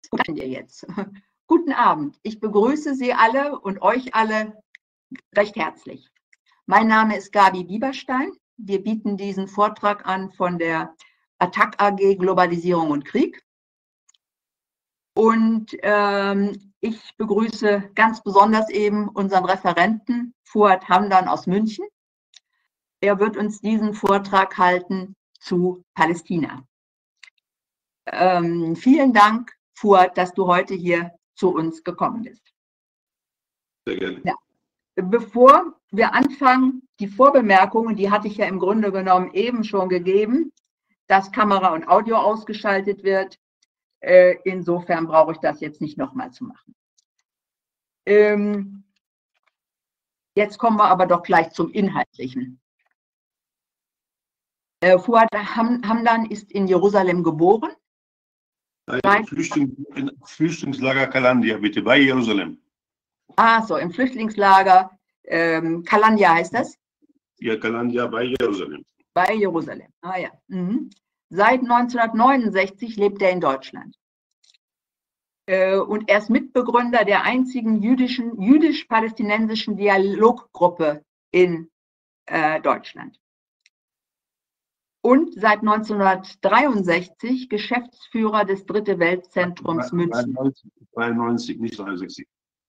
sprechen wir jetzt. Guten Abend. Ich begrüße Sie alle und euch alle recht herzlich. Mein Name ist Gabi Bieberstein. Wir bieten diesen Vortrag an von der Attac AG Globalisierung und Krieg. Und ich begrüße ganz besonders eben unseren Referenten Fuad Hamdan aus München. Er wird uns diesen Vortrag halten zu Palästina. Vielen Dank, Fuad, dass du heute hier zu uns gekommen bist. Sehr gerne. Ja. Bevor wir anfangen, die Vorbemerkungen, die hatte ich ja im Grunde genommen eben schon gegeben, dass Kamera und Audio ausgeschaltet wird. Insofern brauche ich das jetzt nicht nochmal zu machen. Jetzt kommen wir aber doch gleich zum Inhaltlichen. Fuad Hamdan ist in Jerusalem geboren. Im Flüchtlingslager Kalandia, bitte, bei Jerusalem. Ah, so, im Flüchtlingslager Kalandia heißt das? Ja, Kalandia bei Jerusalem. Bei Jerusalem, ah ja. Mhm. Seit 1969 lebt er in Deutschland. Und er ist Mitbegründer der einzigen jüdisch-palästinensischen Dialoggruppe in Deutschland. Und seit 1963 Geschäftsführer des Dritte Weltzentrums München. 93, nicht 63.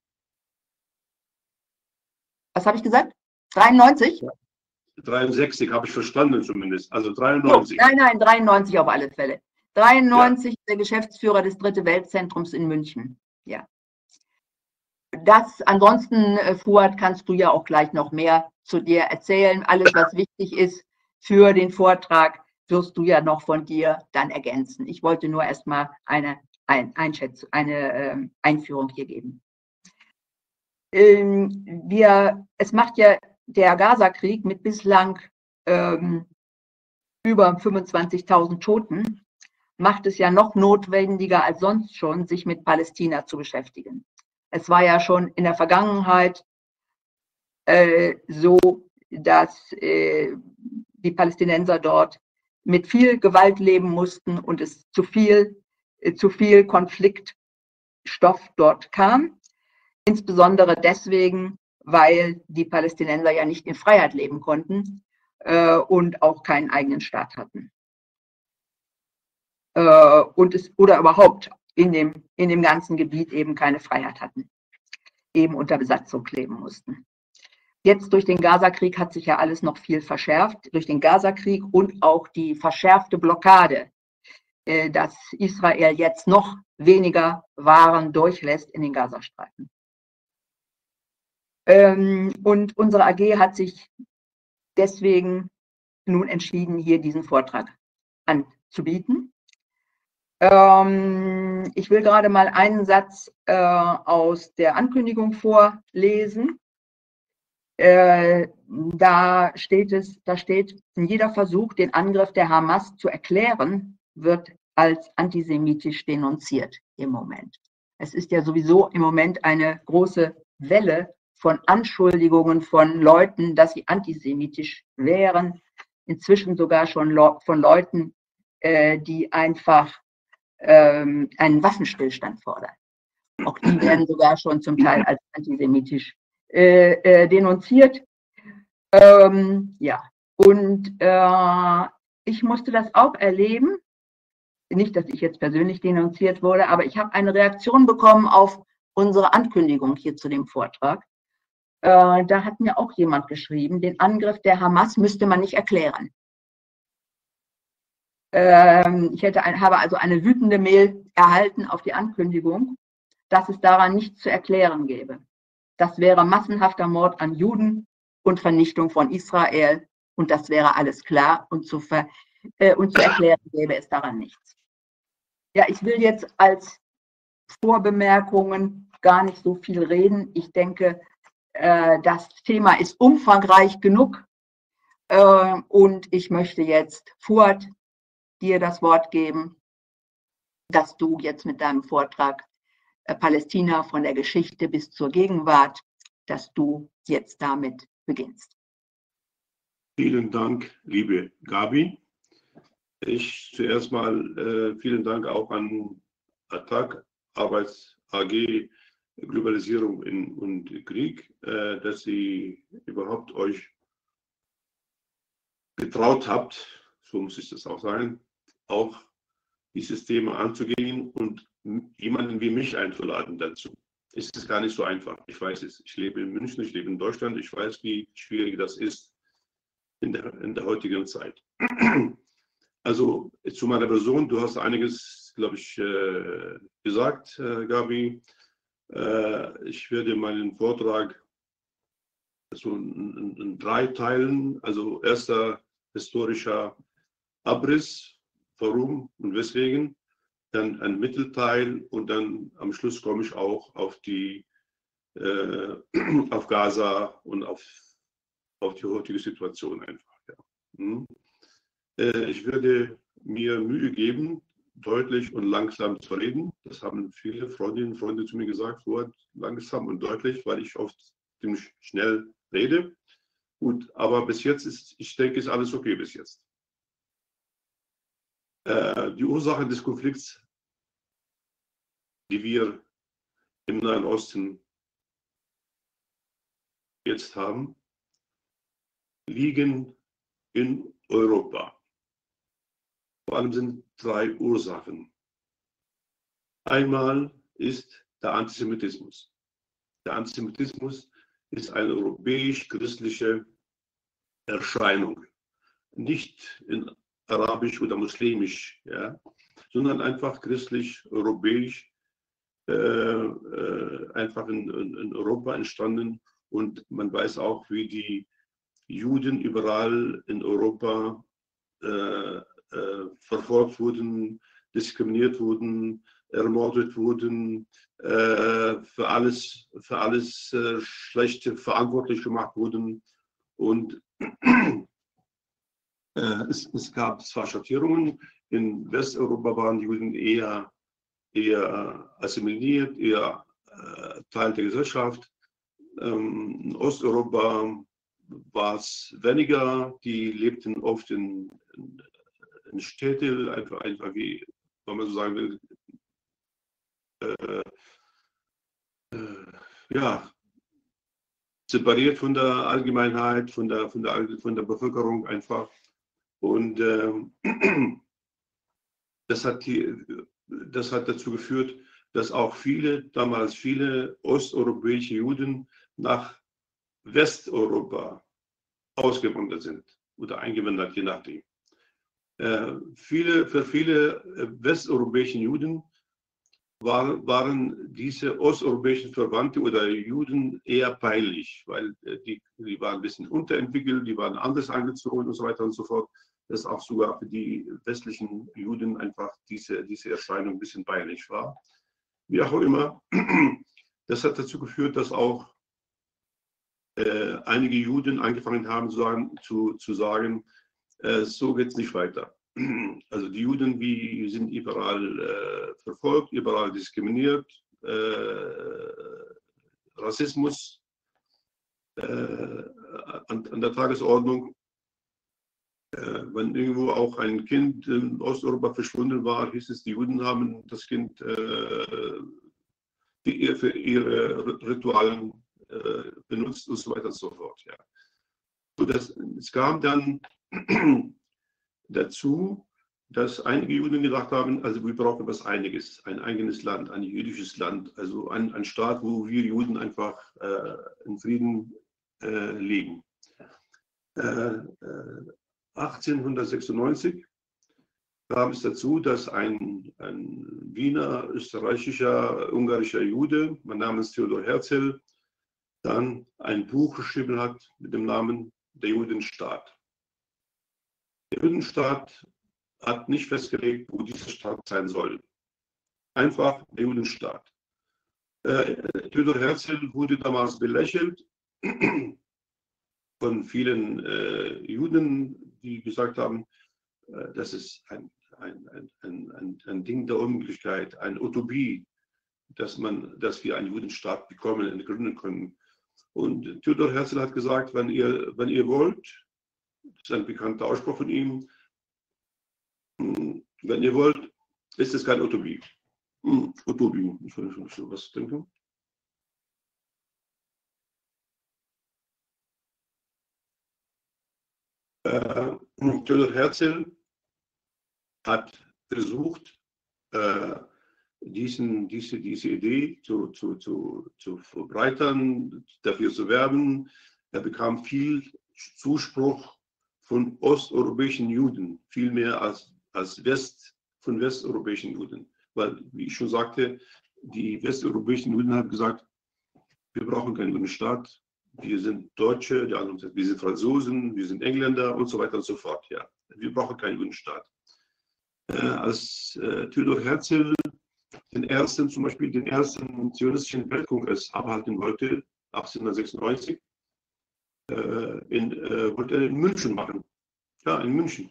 Was habe ich gesagt? 93? Ja. 63 habe ich verstanden zumindest. Also 93. So, nein, 93 auf alle Fälle. 93 ja. Der Geschäftsführer des Dritte Weltzentrums in München. Ja. Ansonsten, Fuad, kannst du ja auch gleich noch mehr zu dir erzählen. Alles, was wichtig ist für den Vortrag, wirst du ja noch von dir dann ergänzen. Ich wollte nur erstmal eine Einführung hier geben. Es macht ja der Gaza-Krieg mit bislang über 25.000 Toten, macht es ja noch notwendiger als sonst schon, sich mit Palästina zu beschäftigen. Es war ja schon in der Vergangenheit so, dass die Palästinenser dort mit viel Gewalt leben mussten und es zu viel Konfliktstoff dort kam. Insbesondere deswegen, weil die Palästinenser ja nicht in Freiheit leben konnten und auch keinen eigenen Staat hatten. Oder überhaupt in dem ganzen Gebiet eben keine Freiheit hatten, eben unter Besatzung leben mussten. Jetzt durch den Gaza-Krieg hat sich ja alles noch viel verschärft, durch den Gaza-Krieg und auch die verschärfte Blockade, dass Israel jetzt noch weniger Waren durchlässt in den Gazastreifen. Und unsere AG hat sich deswegen nun entschieden, hier diesen Vortrag anzubieten. Ich will gerade mal einen Satz aus der Ankündigung vorlesen. Da steht, jeder Versuch, den Angriff der Hamas zu erklären, wird als antisemitisch denunziert im Moment. Es ist ja sowieso im Moment eine große Welle von Anschuldigungen von Leuten, dass sie antisemitisch wären, inzwischen sogar schon von Leuten, die einfach einen Waffenstillstand fordern. Auch die werden sogar schon zum Teil als antisemitisch denunziert. Ja, und ich musste das auch erleben. Nicht, dass ich jetzt persönlich denunziert wurde, aber ich habe eine Reaktion bekommen auf unsere Ankündigung hier zu dem Vortrag. Da hat mir auch jemand geschrieben, den Angriff der Hamas müsste man nicht erklären. Ich habe also eine wütende Mail erhalten auf die Ankündigung, dass es daran nichts zu erklären gäbe. Das wäre massenhafter Mord an Juden und Vernichtung von Israel und das wäre alles klar und zu erklären gäbe es daran nichts. Ja, ich will jetzt als Vorbemerkungen gar nicht so viel reden. Ich denke, das Thema ist umfangreich genug und ich möchte jetzt Fuad dir das Wort geben, dass du jetzt mit deinem Vortrag Palästina von der Geschichte bis zur Gegenwart, dass du jetzt damit beginnst. Vielen Dank, liebe Gabi. Zuerst mal vielen Dank auch an Attac Arbeits AG Globalisierung und Krieg, dass Sie überhaupt euch getraut habt, so muss ich das auch sagen, auch dieses Thema anzugehen und jemanden wie mich einzuladen dazu. Ist es gar nicht so einfach. Ich weiß es. Ich lebe in München, ich lebe in Deutschland. Ich weiß, wie schwierig das ist in der heutigen Zeit. Also zu meiner Person, du hast einiges, glaube ich, gesagt, Gabi. Ich werde meinen Vortrag so in 3 Teilen, also erster historischer Abriss, warum und weswegen, dann ein Mittelteil und dann am Schluss komme ich auch auf auf Gaza und auf die heutige Situation einfach. Ja. Ich würde mir Mühe geben, deutlich und langsam zu reden. Das haben viele Freundinnen und Freunde zu mir gesagt, langsam und deutlich, weil ich oft ziemlich schnell rede. Gut, aber bis jetzt ich denke, ist alles okay bis jetzt. Die Ursachen des Konflikts, die wir im Nahen Osten jetzt haben, liegen in Europa. Vor allem sind 3 Ursachen. Einmal ist der Antisemitismus. Der Antisemitismus ist eine europäisch-christliche Erscheinung. Nicht in arabisch oder muslimisch, ja, sondern einfach christlich, europäisch, einfach in Europa entstanden. Und man weiß auch, wie die Juden überall in Europa verfolgt wurden, diskriminiert wurden, ermordet wurden, für alles Schlechte verantwortlich gemacht wurden. Und es gab zwar Schattierungen, in Westeuropa waren die Juden eher assimiliert, eher Teil der Gesellschaft. In Osteuropa war es weniger, die lebten oft in Städten, einfach wie, wenn man so sagen will, ja, separiert von der Allgemeinheit, von der Bevölkerung einfach. Und das hat dazu geführt, dass auch damals viele osteuropäische Juden nach Westeuropa ausgewandert sind oder eingewandert, je nachdem. Für viele westeuropäische Juden waren diese osteuropäischen Verwandte oder Juden eher peinlich, weil die waren ein bisschen unterentwickelt, die waren anders angezogen und so weiter und so fort. Dass auch sogar für die westlichen Juden einfach diese Erscheinung ein bisschen peinlich war. Wie auch immer, das hat dazu geführt, dass auch einige Juden angefangen haben zu sagen, so geht es nicht weiter. Also die Juden sind überall verfolgt, überall diskriminiert, Rassismus an der Tagesordnung. Wenn irgendwo auch ein Kind in Osteuropa verschwunden war, hieß es, die Juden haben das Kind für ihre Ritualen benutzt und so weiter und so fort. Ja. Es kam dann dazu, dass einige Juden gedacht haben, also wir brauchen etwas Einiges, ein eigenes Land, ein jüdisches Land, also ein Staat, wo wir Juden einfach in Frieden leben. 1896 kam es dazu, dass ein Wiener, österreichischer, ungarischer Jude namens Theodor Herzl dann ein Buch geschrieben hat mit dem Namen Der Judenstaat. Der Judenstaat hat nicht festgelegt, wo dieser Staat sein soll. Einfach der Judenstaat. Theodor Herzl wurde damals belächelt von vielen Juden, die gesagt haben, das ist ein Ding der Unmöglichkeit, eine Utopie, dass wir einen Judenstaat bekommen und gründen können. Und Theodor Herzl hat gesagt, wenn ihr wollt, das ist ein bekannter Ausspruch von ihm, wenn ihr wollt, ist es keine Utopie. Utopie, ich will schon was denken. Theodor Herzl hat versucht, diese Idee zu verbreitern, dafür zu werben. Er bekam viel Zuspruch von osteuropäischen Juden, viel mehr als von westeuropäischen Juden. Weil, wie ich schon sagte, die westeuropäischen Juden haben gesagt, wir brauchen keinen Judenstaat, wir sind Deutsche, die anderen sagen, wir sind Franzosen, wir sind Engländer und so weiter und so fort. Ja. Wir brauchen keinen Judenstaat. Als Theodor Herzl zum Beispiel den ersten zionistischen Weltkongress abhalten wollte, 1896, wollte er in München machen. Ja, in München.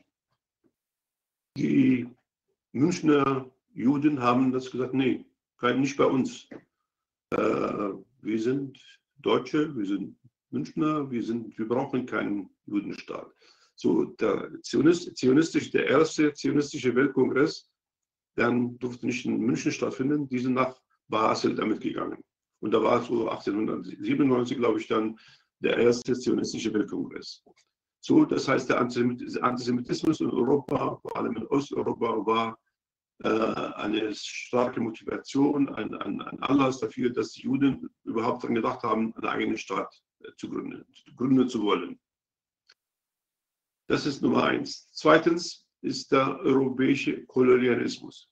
Die Münchner Juden haben das gesagt, nee, nicht bei uns. Wir sind Deutsche, wir sind Münchner, wir brauchen keinen Judenstaat. So, der erste zionistische Weltkongress, dann durfte nicht in München stattfinden, die sind nach Basel damit gegangen. Und da war so 1897, glaube ich, dann der erste zionistische Weltkongress. So, das heißt, der Antisemitismus in Europa, vor allem in Osteuropa, war eine starke Motivation, ein Anlass dafür, dass die Juden überhaupt daran gedacht haben, einen eigenen Staat zu gründen zu wollen. Das ist Nummer eins. Zweitens ist der europäische Kolonialismus.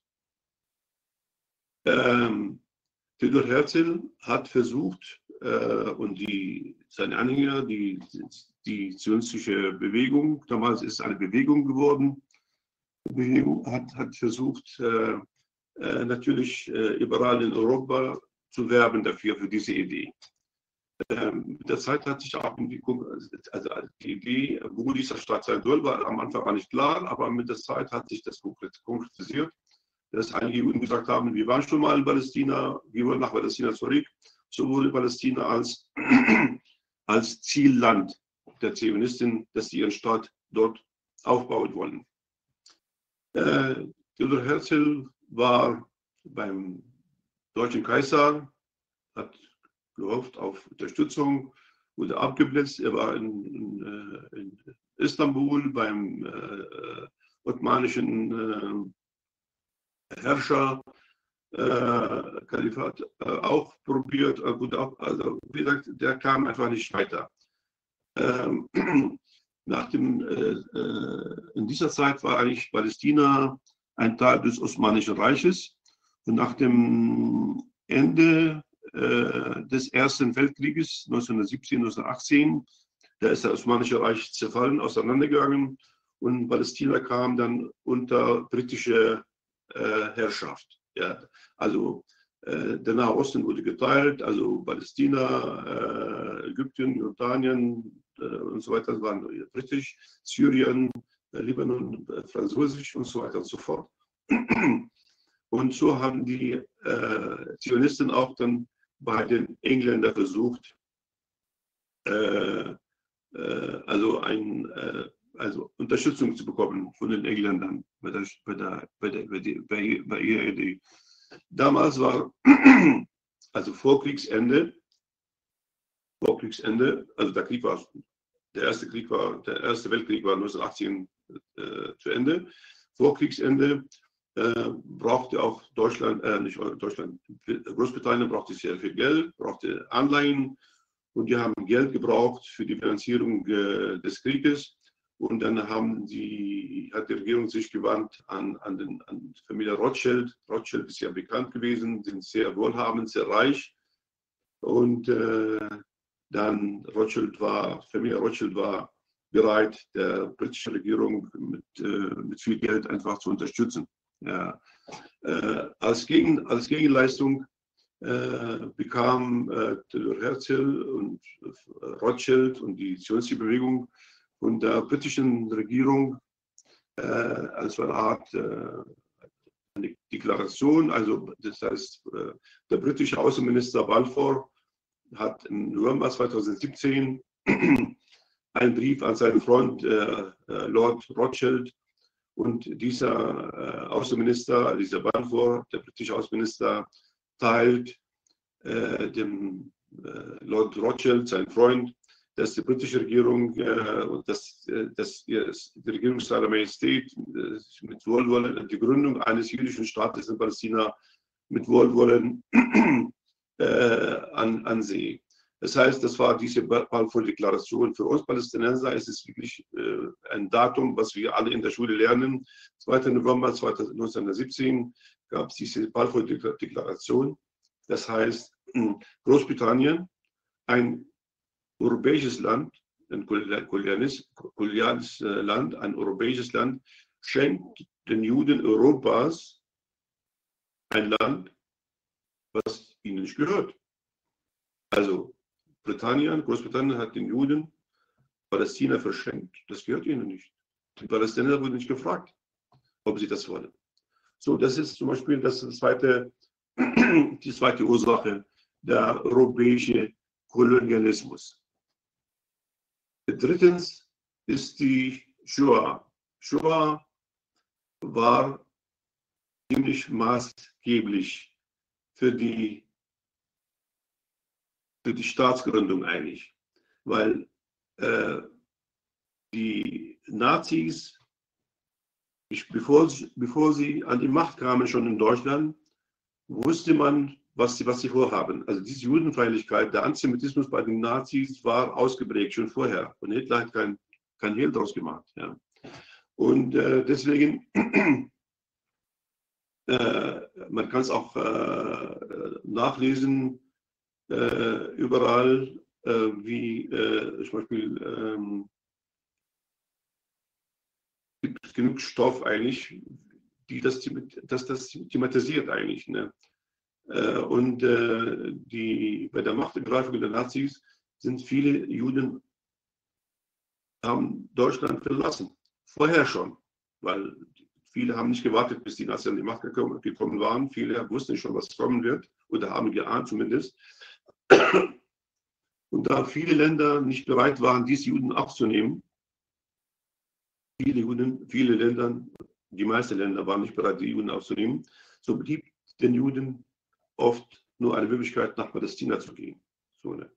Theodor Herzl hat versucht, und seine Anhänger, die zionistische Bewegung, damals ist es eine Bewegung geworden, hat versucht, natürlich überall in Europa zu werben dafür, für diese Idee. Mit der Zeit hat sich auch die Idee, wo dieser Staat sein soll, war am Anfang war nicht klar, aber mit der Zeit hat sich das konkretisiert, dass einige Juden gesagt haben, wir waren schon mal in Palästina, wir wollen nach Palästina zurück. So wurde Palästina als Zielland der Zionisten, dass sie ihren Staat dort aufbauen wollen. Theodor Herzl war beim deutschen Kaiser, hat gehofft auf Unterstützung, wurde abgeblitzt. Er war in Istanbul beim ottomanischen Herrscher, Kalifat, auch probiert. Also, wie gesagt, der kam einfach nicht weiter. In dieser Zeit war eigentlich Palästina ein Teil des Osmanischen Reiches. Und nach dem Ende des Ersten Weltkrieges 1917, 1918, da ist das Osmanische Reich zerfallen, auseinandergegangen und Palästina kam dann unter britische Herrschaft. Ja. Also der Nahe Osten wurde geteilt, also Palästina, Ägypten, Jordanien und so weiter waren britisch, Syrien, Libanon, französisch und so weiter und so fort. Und so haben die Zionisten auch dann bei den Engländern versucht, also Unterstützung zu bekommen von den Engländern bei ihrer Idee. Damals war, also vor Kriegsende, also der Erste Weltkrieg war 1918 zu Ende. Vor Kriegsende brauchte auch Großbritannien brauchte sehr viel Geld, brauchte Anleihen und die haben Geld gebraucht für die Finanzierung des Krieges. Und dann hat die Regierung sich gewandt an die Familie Rothschild. Rothschild ist ja bekannt gewesen, sind sehr wohlhabend, sehr reich. Und dann Familie Rothschild war bereit, der britischen Regierung mit viel Geld einfach zu unterstützen. Ja. Als Gegenleistung bekam Theodor Herzl und Rothschild und die zionistische Bewegung von der britischen Regierung als eine Art eine Deklaration, also das heißt, der britische Außenminister Balfour hat im November 2017 einen Brief an seinen Freund Lord Rothschild Und dieser Außenminister, dieser Balfour, der britische Außenminister, teilt dem Lord Rothschild, sein Freund, dass die britische Regierung und die Regierung seiner Majestät mit Wohlwollen die Gründung eines jüdischen Staates in Palästina mit Wohlwollen ansehe. Das heißt, das war diese Balfour-Deklaration. Für uns Palästinenser ist es wirklich ein Datum, was wir alle in der Schule lernen. 2. November 1917 gab es diese Balfour-Deklaration. Das heißt, Großbritannien, ein europäisches Land, ein koloniales Land, ein europäisches Land, schenkt den Juden Europas ein Land, was ihnen nicht gehört. Also Großbritannien hat den Juden Palästina verschenkt. Das gehört ihnen nicht. Die Palästinenser wurden nicht gefragt, ob sie das wollen. So, das ist zum Beispiel die zweite Ursache, der europäische Kolonialismus. Drittens ist die Shoah. Shoah war ziemlich maßgeblich für die Staatsgründung eigentlich, weil die Nazis, bevor sie an die Macht kamen, schon in Deutschland, wusste man, was sie vorhaben. Also diese Judenfeindlichkeit, der Antisemitismus bei den Nazis war ausgeprägt schon vorher. Und Hitler hat kein Hehl draus gemacht. Ja. Und deswegen, man kann es auch nachlesen, überall, wie zum Beispiel gibt es genug Stoff eigentlich, das thematisiert eigentlich. Ne? Und bei der Machtergreifung der Nazis sind viele Juden haben Deutschland verlassen. Vorher schon, weil viele haben nicht gewartet, bis die Nazis an die Macht gekommen waren. Viele wussten schon, was kommen wird oder haben geahnt zumindest. Und da viele Länder nicht bereit waren, diese Juden abzunehmen, viele Länder, die meisten Länder waren nicht bereit, die Juden aufzunehmen, so blieb den Juden oft nur eine Möglichkeit, nach Palästina zu gehen. So, ne?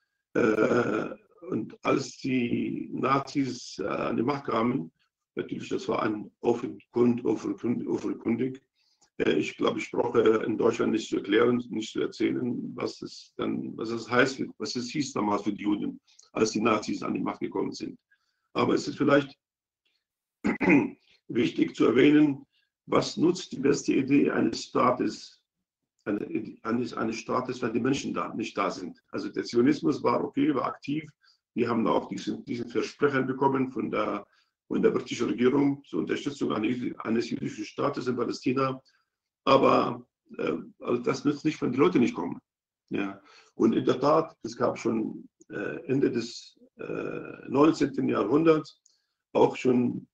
Und als die Nazis an die Macht kamen, natürlich, das war ein offenkundig. Ich glaube, ich brauche in Deutschland nicht zu erklären, nicht zu erzählen, was es hieß damals für die Juden, als die Nazis an die Macht gekommen sind. Aber es ist vielleicht wichtig zu erwähnen, was nutzt die beste Idee eines Staates, eines Staates, wenn die Menschen nicht da sind. Also der Zionismus war okay, war aktiv. Wir haben auch diesen Versprechen bekommen von der britischen Regierung zur Unterstützung eines jüdischen Staates in Palästina. Aber also das nützt nicht, wenn die Leute nicht kommen. Ja. Und in der Tat, es gab schon Ende des 19. Jahrhunderts auch schon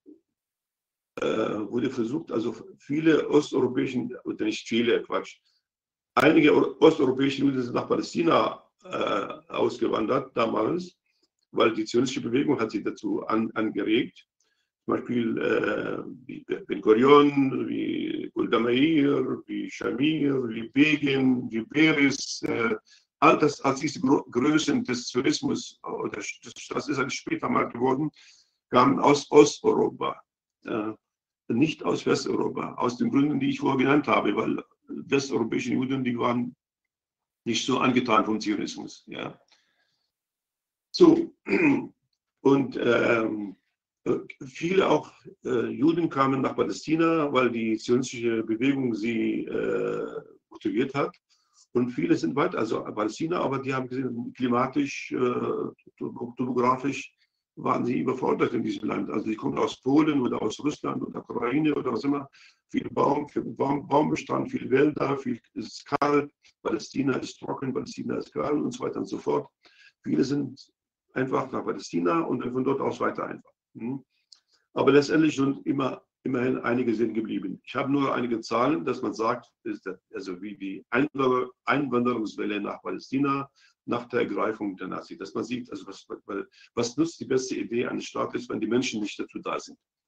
wurde versucht, also viele osteuropäischen, oder nicht viele, einige osteuropäische Juden sind nach Palästina ausgewandert damals, weil die zionistische Bewegung hat sie dazu angeregt. Zum Beispiel wie Ben Gurion, wie Golda Meir, wie Shamir, wie Begin, wie Peres, all das als diese Größen des Zionismus, das ist eigentlich später mal geworden, kamen aus Osteuropa. Nicht aus Westeuropa, aus den Gründen, die ich vorher genannt habe, weil westeuropäische Juden, die waren nicht so angetan vom Zionismus. Ja. So, und viele auch Juden kamen nach Palästina, weil die zionistische Bewegung sie motiviert hat. Und viele sind weiter, also Palästina, aber die haben gesehen, klimatisch, topografisch, waren sie überfordert in diesem Land. Also die kommen aus Polen oder aus Russland oder Ukraine oder was immer. Viel Baumbestand, viele Wälder, viel ist kalt. Palästina ist trocken, Palästina ist kalt und so weiter und so fort. Viele sind einfach nach Palästina und dann von dort aus weiter einfach. Aber letztendlich sind immerhin einige sind geblieben. Ich habe nur einige Zahlen, dass man sagt, also wie die Einwanderungswelle nach Palästina nach der Ergreifung der Nazis, dass man sieht, also was nutzt die beste Idee eines Staates, wenn die Menschen nicht dazu da sind.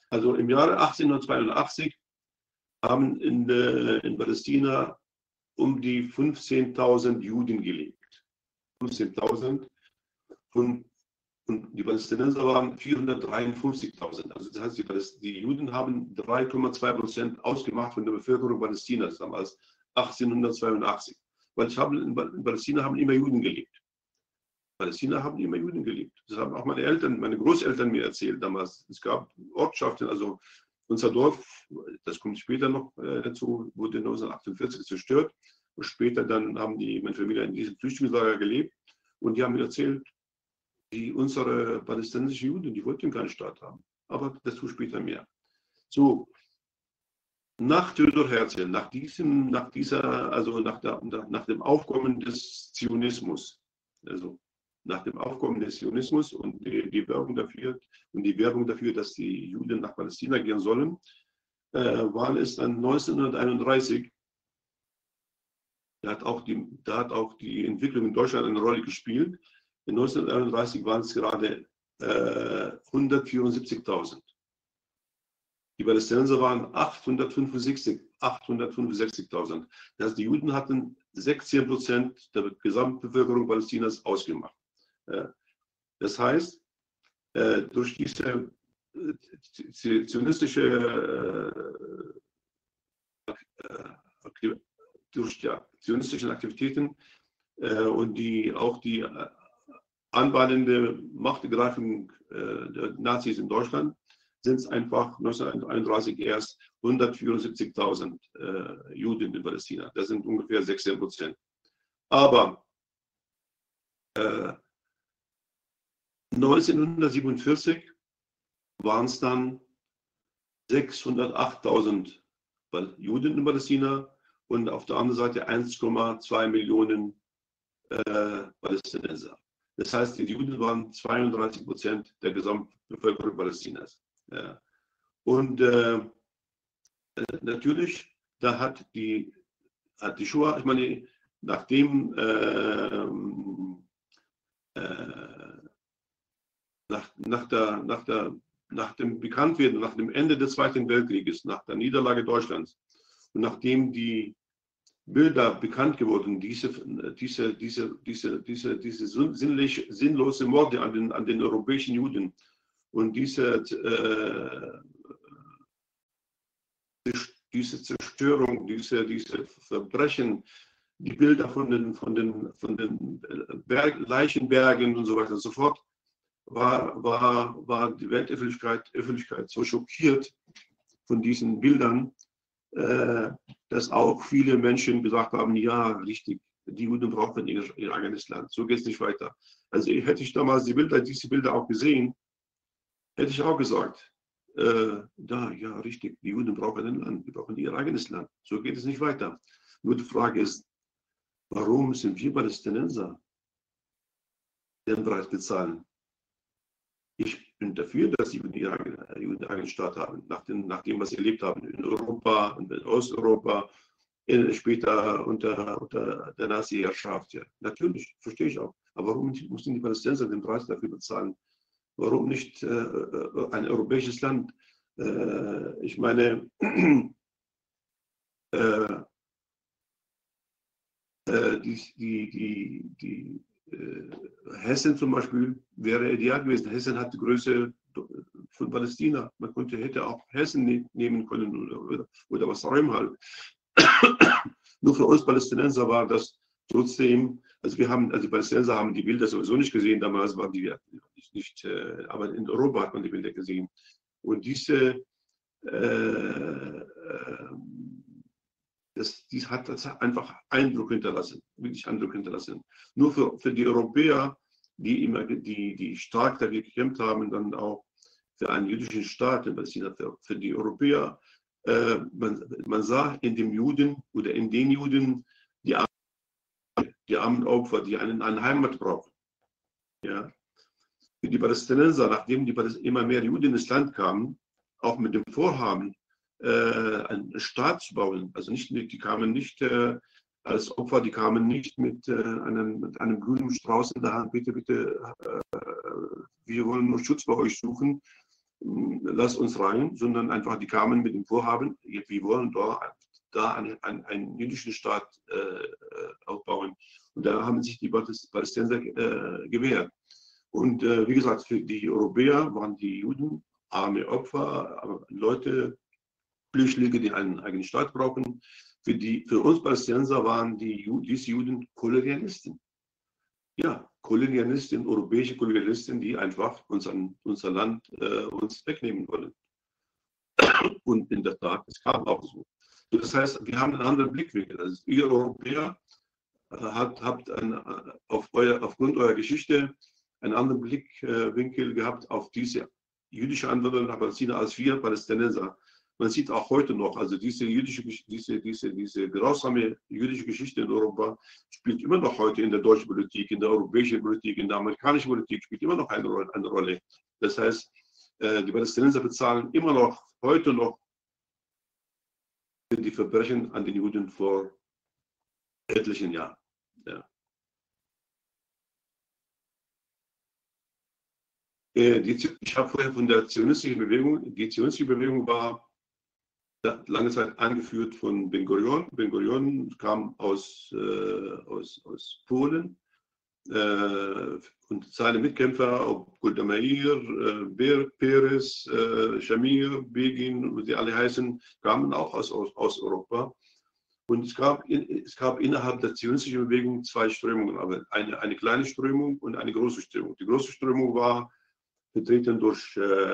Also im Jahre 1882 haben in Palästina um die 15.000 Juden gelebt. 15.000 und die Palästinenser waren 453.000. Also das heißt, die Juden haben 3,2% ausgemacht von der Bevölkerung Palästinas damals, 1882. Weil in Palästina haben immer Juden gelebt. Palästina haben immer Juden gelebt. Das haben auch meine Eltern, meine Großeltern mir erzählt damals. Es gab Ortschaften, also unser Dorf, das kommt später noch dazu, wurde 1948 zerstört. Und später dann haben meine Familie in diesem Flüchtlingslager gelebt. Und die haben mir erzählt, unsere palästinensischen Juden, die wollten keinen Staat haben. Aber dazu später mehr. So, nach Theodor Herzl, nach dem Aufkommen des Zionismus, also nach dem Aufkommen des Zionismus und die Werbung dafür, dass die Juden nach Palästina gehen sollen, war es dann 1931. Da hat auch die Entwicklung in Deutschland eine Rolle gespielt. In 1931 waren es gerade 174.000. Die Palästinenser waren 865.000. Das heißt, die Juden hatten 16% der Gesamtbevölkerung Palästinas ausgemacht. Das heißt, durch diese zionistischen Aktivitäten und auch die anbahnende Machtergreifung der Nazis in Deutschland sind es einfach 1931 erst 174.000 Juden in Palästina. Das sind ungefähr 16%. Aber 1947 waren es dann 608.000 Juden in Palästina und auf der anderen Seite 1,2 Millionen Palästinenser. Das heißt, die Juden waren 32% der Gesamtbevölkerung Palästinas. Ja. Und natürlich, da hat die Shoah, ich meine, nach dem Bekanntwerden, nach dem Ende des Zweiten Weltkrieges, nach der Niederlage Deutschlands und nachdem die Bilder bekannt geworden, diese sinnlose Morde an den europäischen Juden und diese Zerstörung, diese Verbrechen, die Bilder von den Leichenbergen und so weiter und so fort, war die Weltöffentlichkeit so schockiert von diesen Bildern, dass auch viele Menschen gesagt haben, ja, richtig, die Juden brauchen ihr eigenes Land, so geht es nicht weiter. Also hätte ich damals diese Bilder auch gesehen, hätte ich auch gesagt, ja, richtig, die Juden brauchen ein Land, die brauchen ihr eigenes Land, so geht es nicht weiter. Nur die Frage ist, warum sind wir Palästinenser den Preis bezahlen? Ich bin dafür, dass die Juden ihren eigenen Staat haben, nach dem, was sie erlebt haben in Europa und in Osteuropa, später unter der Nazi-Herrschaft. Ja. Natürlich, verstehe ich auch. Aber warum mussten die Palästinenser den Preis dafür bezahlen? Warum nicht ein europäisches Land? Ich meine, Hessen zum Beispiel wäre ideal gewesen. Hessen hat die Größe von Palästina. Man hätte auch Hessen nehmen können oder was auch immer halt. Nur für uns Palästinenser war das trotzdem, also die Palästinenser haben die Bilder sowieso nicht gesehen, damals waren die nicht, aber in Europa hat man die Bilder gesehen. Und dies hat einfach Eindruck hinterlassen, wirklich Eindruck hinterlassen. Nur für die Europäer, die stark dagegen gekämpft haben, und dann auch für einen jüdischen Staat in Palästina, für die Europäer, man sah in dem Juden oder in den Juden die armen Opfer, die eine Heimat brauchen. Ja. Für die Palästinenser, nachdem immer mehr Juden ins Land kamen, auch mit dem Vorhaben, einen Staat zu bauen. Also die kamen nicht als Opfer, die kamen nicht mit einem grünen Strauß in der Hand, bitte, wir wollen nur Schutz bei euch suchen. lass uns rein, sondern einfach, die kamen mit dem Vorhaben, wir wollen da einen jüdischen Staat aufbauen. Und da haben sich die Palästinenser gewehrt. Und wie gesagt, für die Europäer waren die Juden arme Opfer, Leute, Flüchtlinge, die einen eigenen Staat brauchen. Für uns Palästinenser waren diese Juden Kolonialisten. Ja, Kolonialisten, europäische Kolonialisten, die einfach unser Land uns wegnehmen wollen. Und in der Tat, es kam auch so. Das heißt, wir haben einen anderen Blickwinkel. Also ihr Europäer habt aufgrund eurer Geschichte einen anderen Blickwinkel gehabt auf diese jüdische Anwanderung nach Palästina als wir Palästinenser. Man sieht auch heute noch, also diese grausame jüdische Geschichte in Europa spielt immer noch heute in der deutschen Politik, in der europäischen Politik, in der amerikanischen Politik, spielt immer noch eine Rolle. Das heißt, die Palästinenser bezahlen immer noch, heute noch, die Verbrechen an den Juden vor etlichen Jahren. Ja. Ich habe vorher von der zionistischen Bewegung, die zionistische Bewegung war lange Zeit angeführt von Ben Gurion. Ben Gurion kam aus Polen und seine Mitkämpfer, ob Golda Meir, Peres, Shamir, Begin, wie sie alle heißen, kamen auch aus Europa. Und es gab innerhalb der zionistischen Bewegung zwei Strömungen, aber eine kleine Strömung und eine große Strömung. Die große Strömung war vertreten durch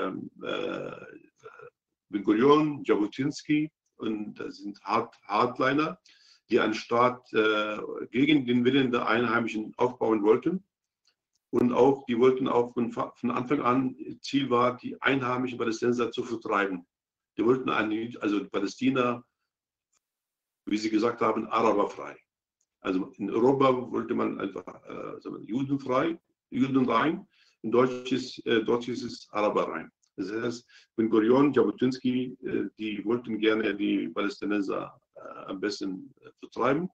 Ben Gurion, Jabotinsky, und das sind Hardliner, die einen Staat gegen den Willen der Einheimischen aufbauen wollten. Und auch, die wollten auch von Anfang an, Ziel war, die einheimischen Palästinenser zu vertreiben. Die wollten also Palästina, wie sie gesagt haben, araberfrei. Also in Europa wollte man einfach judenfrei, judenrein. In Deutsch ist es araberrein. Das heißt, Ben Gurion, Jabotinsky, die wollten gerne die Palästinenser am besten vertreiben.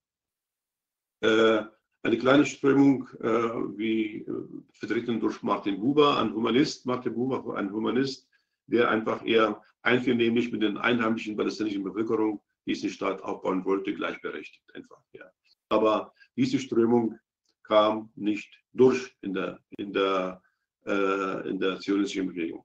Eine kleine Strömung, wie vertreten durch Martin Buber, ein Humanist, der einfach eher einvernehmlich mit den einheimischen palästinensischen Bevölkerung diesen Staat aufbauen wollte, gleichberechtigt einfach. Ja. Aber diese Strömung kam nicht durch in der zionistischen Bewegung.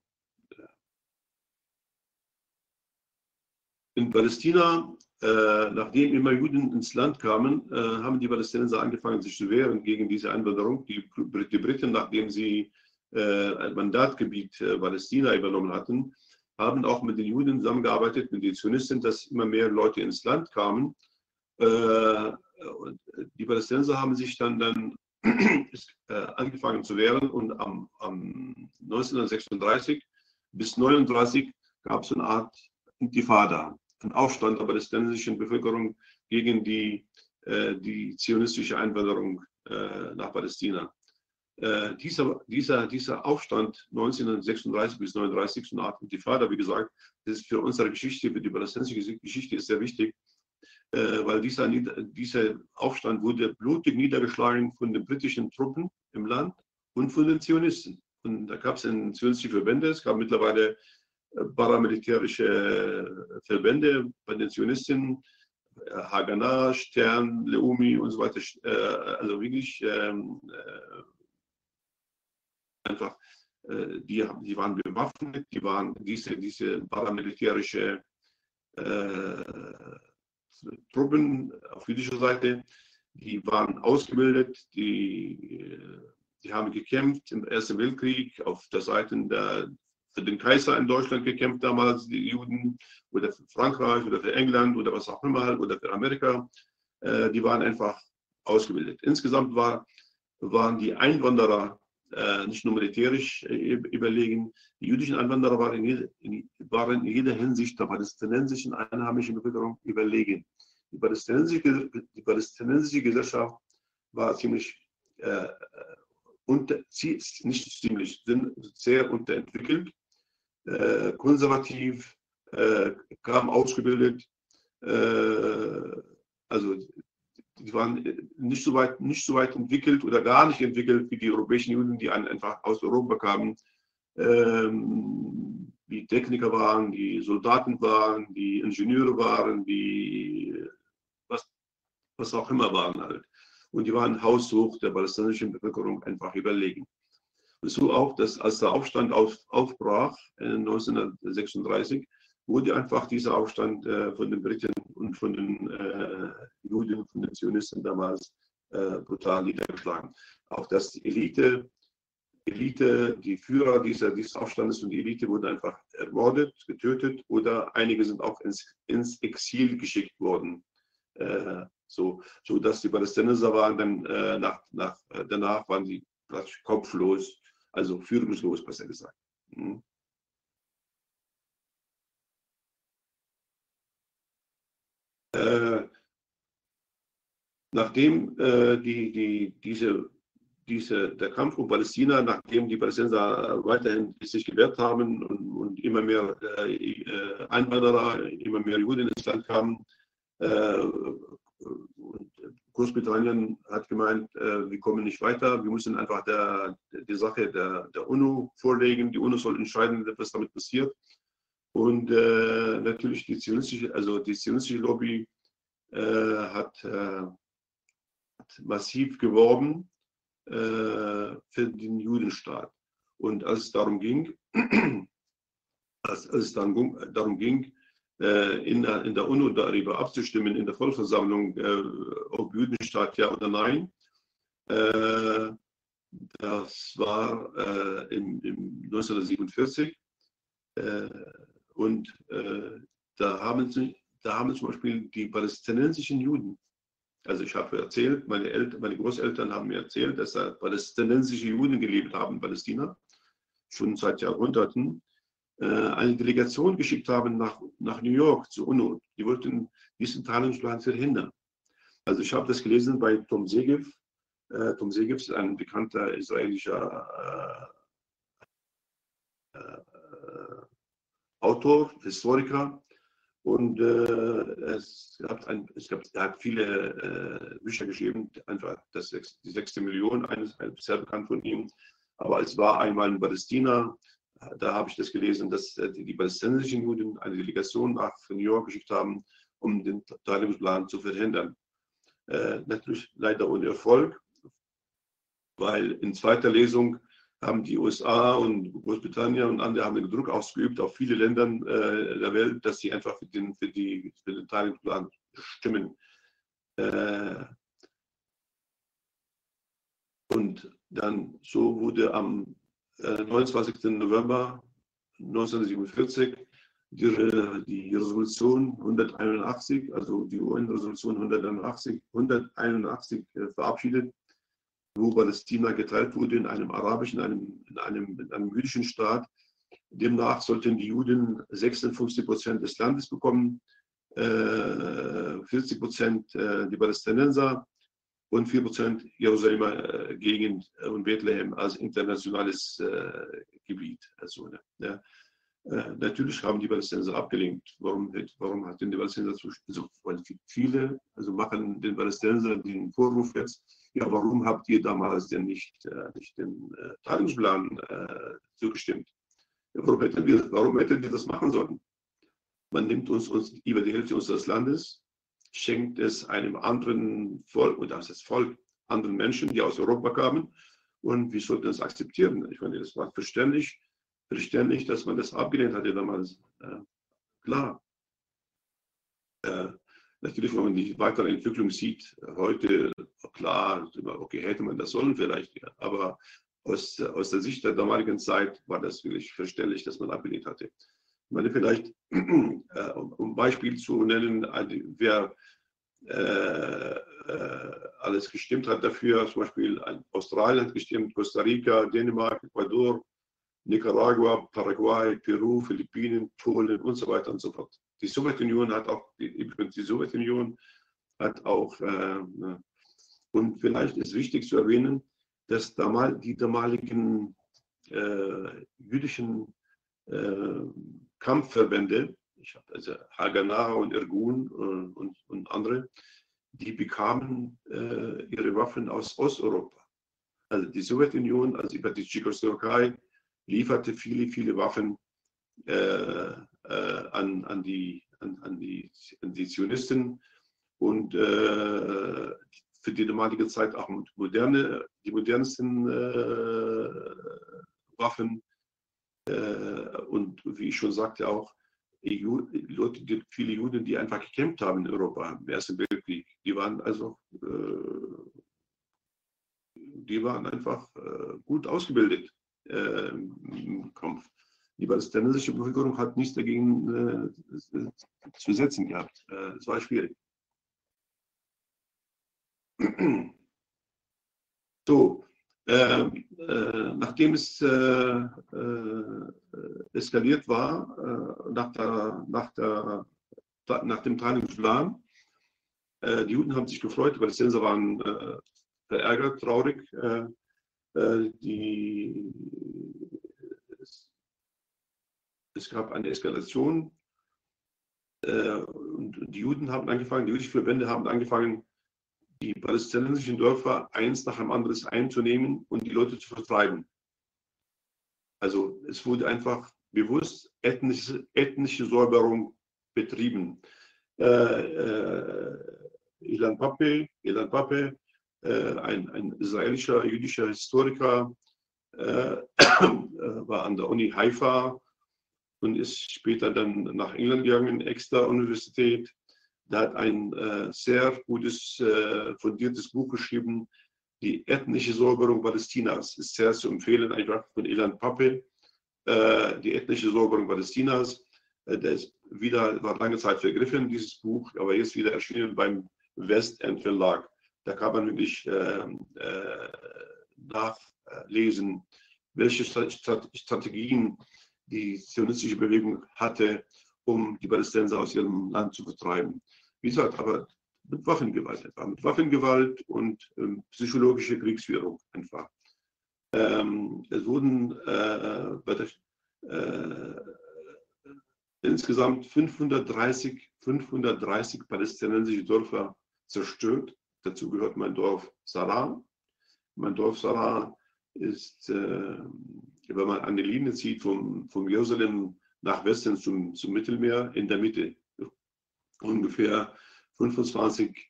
In Palästina, nachdem immer Juden ins Land kamen, haben die Palästinenser angefangen, sich zu wehren gegen diese Einwanderung. Die Briten, nachdem sie ein Mandatgebiet Palästina übernommen hatten, haben auch mit den Juden zusammengearbeitet, mit den Zionisten, dass immer mehr Leute ins Land kamen. Die Palästinenser haben sich dann angefangen zu wehren, und am 1936 bis 1939 gab es eine Art Intifada, einen Aufstand der palästinensischen Bevölkerung gegen die zionistische Einwanderung nach Palästina. Dieser Aufstand 1936 bis 1939, so eine Art Intifada, wie gesagt, das ist für unsere Geschichte, für die palästinensische Geschichte ist sehr wichtig, weil dieser Aufstand wurde blutig niedergeschlagen von den britischen Truppen im Land und von den Zionisten. Und da gab es zionistische Verbände, es gab mittlerweile paramilitärische Verbände bei den Zionisten, Haganah, Stern, Leumi und so weiter, also wirklich einfach, die waren bewaffnet, die waren diese paramilitärische Truppen auf jüdischer Seite, die waren ausgebildet, die haben gekämpft im Ersten Weltkrieg auf der Seite für den Kaiser in Deutschland gekämpft damals, die Juden, oder für Frankreich oder für England oder was auch immer, oder für Amerika. Die waren einfach ausgebildet. Insgesamt waren die Einwanderer nicht nur militärisch überlegen, die jüdischen Einwanderer waren in jeder Hinsicht der palästinensischen einheimischen Bevölkerung überlegen. Die palästinensische Gesellschaft war sehr unterentwickelt, konservativ, kaum ausgebildet, also die waren nicht so weit entwickelt oder gar nicht entwickelt wie die europäischen Juden, die einfach aus Europa kamen. die Techniker waren, die Soldaten waren, die Ingenieure waren, die was auch immer waren halt. Und die waren haushoch der palästinensischen Bevölkerung einfach überlegen. So auch, dass als der Aufstand aufbrach 1936, wurde einfach dieser Aufstand von den Briten und von den Juden, von den Zionisten damals brutal niedergeschlagen. Auch dass die Elite, die Führer dieses Aufstandes und die Elite wurden einfach ermordet, getötet oder einige sind auch ins Exil geschickt worden. So dass die Palästinenser waren dann danach waren die praktisch kopflos, also führungslos, besser gesagt. Mhm. Nachdem der Kampf um Palästina, nachdem die Palästinenser weiterhin sich gewehrt haben und immer mehr Einwanderer, immer mehr Juden ins Land kamen, und Großbritannien hat gemeint, wir kommen nicht weiter, wir müssen einfach die Sache der UNO vorlegen, die UNO soll entscheiden, was damit passiert. Und natürlich die zionistische Lobby hat massiv geworben für den Judenstaat. Und als es darum ging, in der UNO darüber abzustimmen, in der Vollversammlung, ob Judenstaat ja oder nein, das war im 1947. Und da haben zum Beispiel die palästinensischen Juden, also ich habe erzählt, meine Großeltern haben mir erzählt, dass da palästinensische Juden gelebt haben in Palästina, schon seit Jahrhunderten, eine Delegation geschickt haben nach New York zur UNO. Die wollten diesen Teilungsplan verhindern. Also ich habe das gelesen bei Tom Segev. Tom Segev ist ein bekannter israelischer Autor, Historiker. Und er hat viele Bücher geschrieben, einfach die 6. Million, sehr bekannt von ihm. Aber es war einmal in Palästina, da habe ich das gelesen, dass die palästinensischen Juden eine Delegation nach New York geschickt haben, um den Teilungsplan zu verhindern. Natürlich leider ohne Erfolg, weil in zweiter Lesung haben die USA und Großbritannien und andere haben den Druck ausgeübt auf viele Länder der Welt, dass sie einfach für den Teilungsplan stimmen. Und dann so wurde am 29. November 1947 die Resolution 181, also die UN-Resolution 181 verabschiedet, wo Palästina geteilt wurde in einem arabischen, in einem jüdischen Staat. Demnach sollten die Juden 56% des Landes bekommen, 40% die Palästinenser und 4% Jerusalemer Gegend und Bethlehem als internationales Gebiet. Also, ja. Natürlich haben die Palästinenser abgelehnt. Warum hat denn die Palästinenser weil viele machen den Palästinensern den Vorwurf jetzt, ja, warum habt ihr damals denn nicht den Teilungsplan zugestimmt? Warum hätten wir das machen sollen? Man nimmt uns über die Hälfte unseres Landes, schenkt es einem anderen Volk, und das ist Volk, anderen Menschen, die aus Europa kamen, und wir sollten das akzeptieren. Ich meine, das war verständlich, dass man das abgelehnt hatte damals. Klar. Natürlich, wenn man die weitere Entwicklung sieht, heute, klar, okay, hätte man das sollen vielleicht, ja, aber aus der Sicht der damaligen Zeit war das wirklich verständlich, dass man abgelehnt hatte. Ich meine, vielleicht, um ein Beispiel zu nennen, wer alles gestimmt hat dafür, zum Beispiel Australien hat gestimmt, Costa Rica, Dänemark, Ecuador, Nicaragua, Paraguay, Peru, Philippinen, Polen und so weiter und so fort. Die Sowjetunion hat auch, und vielleicht ist wichtig zu erwähnen, dass die damaligen jüdischen Kampfverbände, also Haganah und Irgun und andere, die bekamen ihre Waffen aus Osteuropa. Also die Sowjetunion, also über die Tschechoslowakei, lieferte viele Waffen an die Zionisten und für die damalige Zeit auch die modernsten Waffen und wie ich schon sagte auch viele Juden, die einfach gekämpft haben in Europa im Ersten Weltkrieg, die waren einfach gut ausgebildet im Kampf. Die palästinensische Bevölkerung hat nichts dagegen zu setzen gehabt. Es war schwierig. So, nachdem es eskaliert war, nach dem Trainingsplan, die Juden haben sich gefreut, die Palästinenser waren verärgert, traurig. Es gab eine Eskalation und die Juden haben angefangen, die jüdischen Verbände haben angefangen, die palästinensischen Dörfer eins nach dem anderen einzunehmen und die Leute zu vertreiben. Also es wurde einfach bewusst ethnische Säuberung betrieben. Ilan Pappé, ein israelischer jüdischer Historiker, war an der Uni Haifa und ist später dann nach England gegangen, Exeter Universität. Der hat ein sehr gutes, fundiertes Buch geschrieben, Die ethnische Säuberung Palästinas. Ist sehr zu empfehlen, einfach von Ilan Pappé, Die ethnische Säuberung Palästinas. Der war lange Zeit vergriffen, dieses Buch, aber jetzt wieder erschienen beim Westend Verlag. Da kann man wirklich nachlesen, welche Strategien die zionistische Bewegung hatte, um die Palästinenser aus ihrem Land zu vertreiben. Wie gesagt, aber mit Waffengewalt und psychologische Kriegsführung einfach. Es wurden insgesamt 530 palästinensische Dörfer zerstört. Dazu gehört mein Dorf Sarah. Mein Dorf Sarah ist, wenn man eine Linie zieht von Jerusalem nach Westen zum Mittelmeer, in der Mitte, ungefähr 25,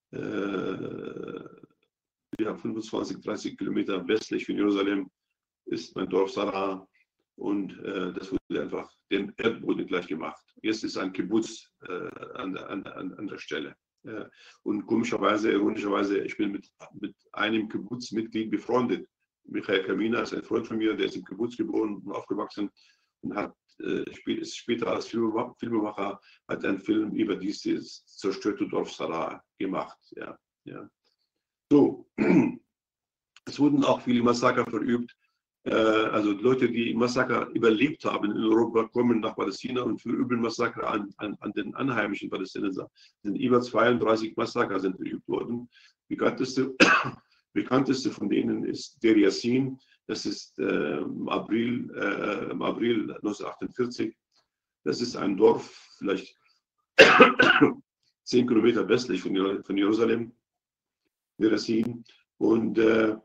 30 Kilometer westlich von Jerusalem ist mein Dorf Sarah und das wurde einfach dem Erdboden gleich gemacht. Jetzt ist ein Kibbutz an der Stelle. Und komischerweise, ironischerweise, ich bin mit einem Kibbutz-Mitglied befreundet. Michael Kamina ist ein Freund von mir, der ist im Kibbutz geboren und aufgewachsen und ist später als Filmemacher hat einen Film über dieses zerstörte Dorf Sarah gemacht. Ja. So, es wurden auch viele Massaker verübt. Also Leute, die Massaker überlebt haben in Europa, kommen nach Palästina und verüben Massaker an den einheimischen Palästinensern. Über 32 Massaker sind verübt worden. Bekannteste von denen ist Deir Yassin. Das ist im April 1948. Das ist ein Dorf, vielleicht 10 Kilometer westlich von Jerusalem. Deir Yassin. Und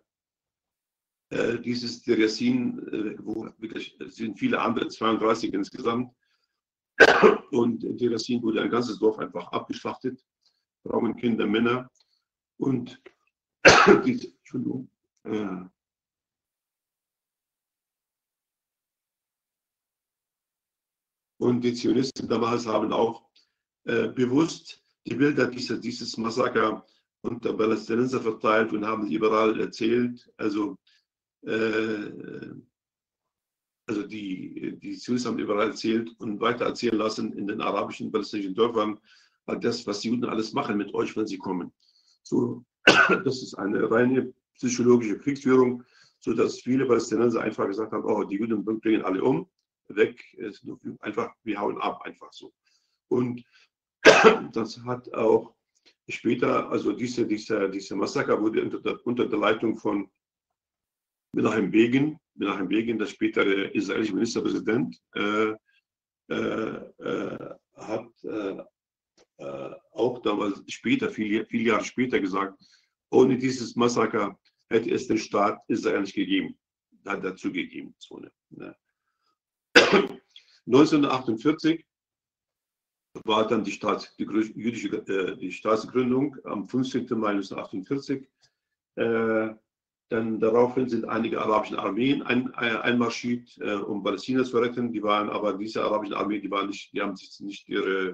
dieses Deir Yassin, wo wirklich sind viele andere, 32 insgesamt. Und Deir Yassin wurde ein ganzes Dorf einfach abgeschlachtet. Frauen, Kinder, Männer. Und Entschuldigung. Und die Zionisten damals haben auch bewusst die Bilder dieses Massaker unter Palästinenser verteilt und haben sie überall erzählt. Also die Zionisten haben überall erzählt und weiter erzählen lassen in den arabischen palästinensischen Dörfern, das, was die Juden alles machen mit euch, wenn sie kommen. So, das ist eine reine psychologische Kriegsführung, sodass viele Palästinenser einfach gesagt haben, oh, die Juden bringen alle um, weg, einfach, wir hauen ab, einfach so. Und das hat auch später, also diese Massaker wurde unter der Leitung von Menachem Begin, der spätere israelische Ministerpräsident, hat auch damals später, viele Jahre später gesagt, ohne dieses Massaker hätte es den Staat Israel nicht gegeben. hat dazugegeben. So, ne? 1948 war dann die Staatsgründung am 15. Mai 1948. Dann daraufhin sind einige arabische Armeen einmarschiert, um Palästina zu retten. Die waren aber diese arabischen Armeen, die haben sich nicht ihre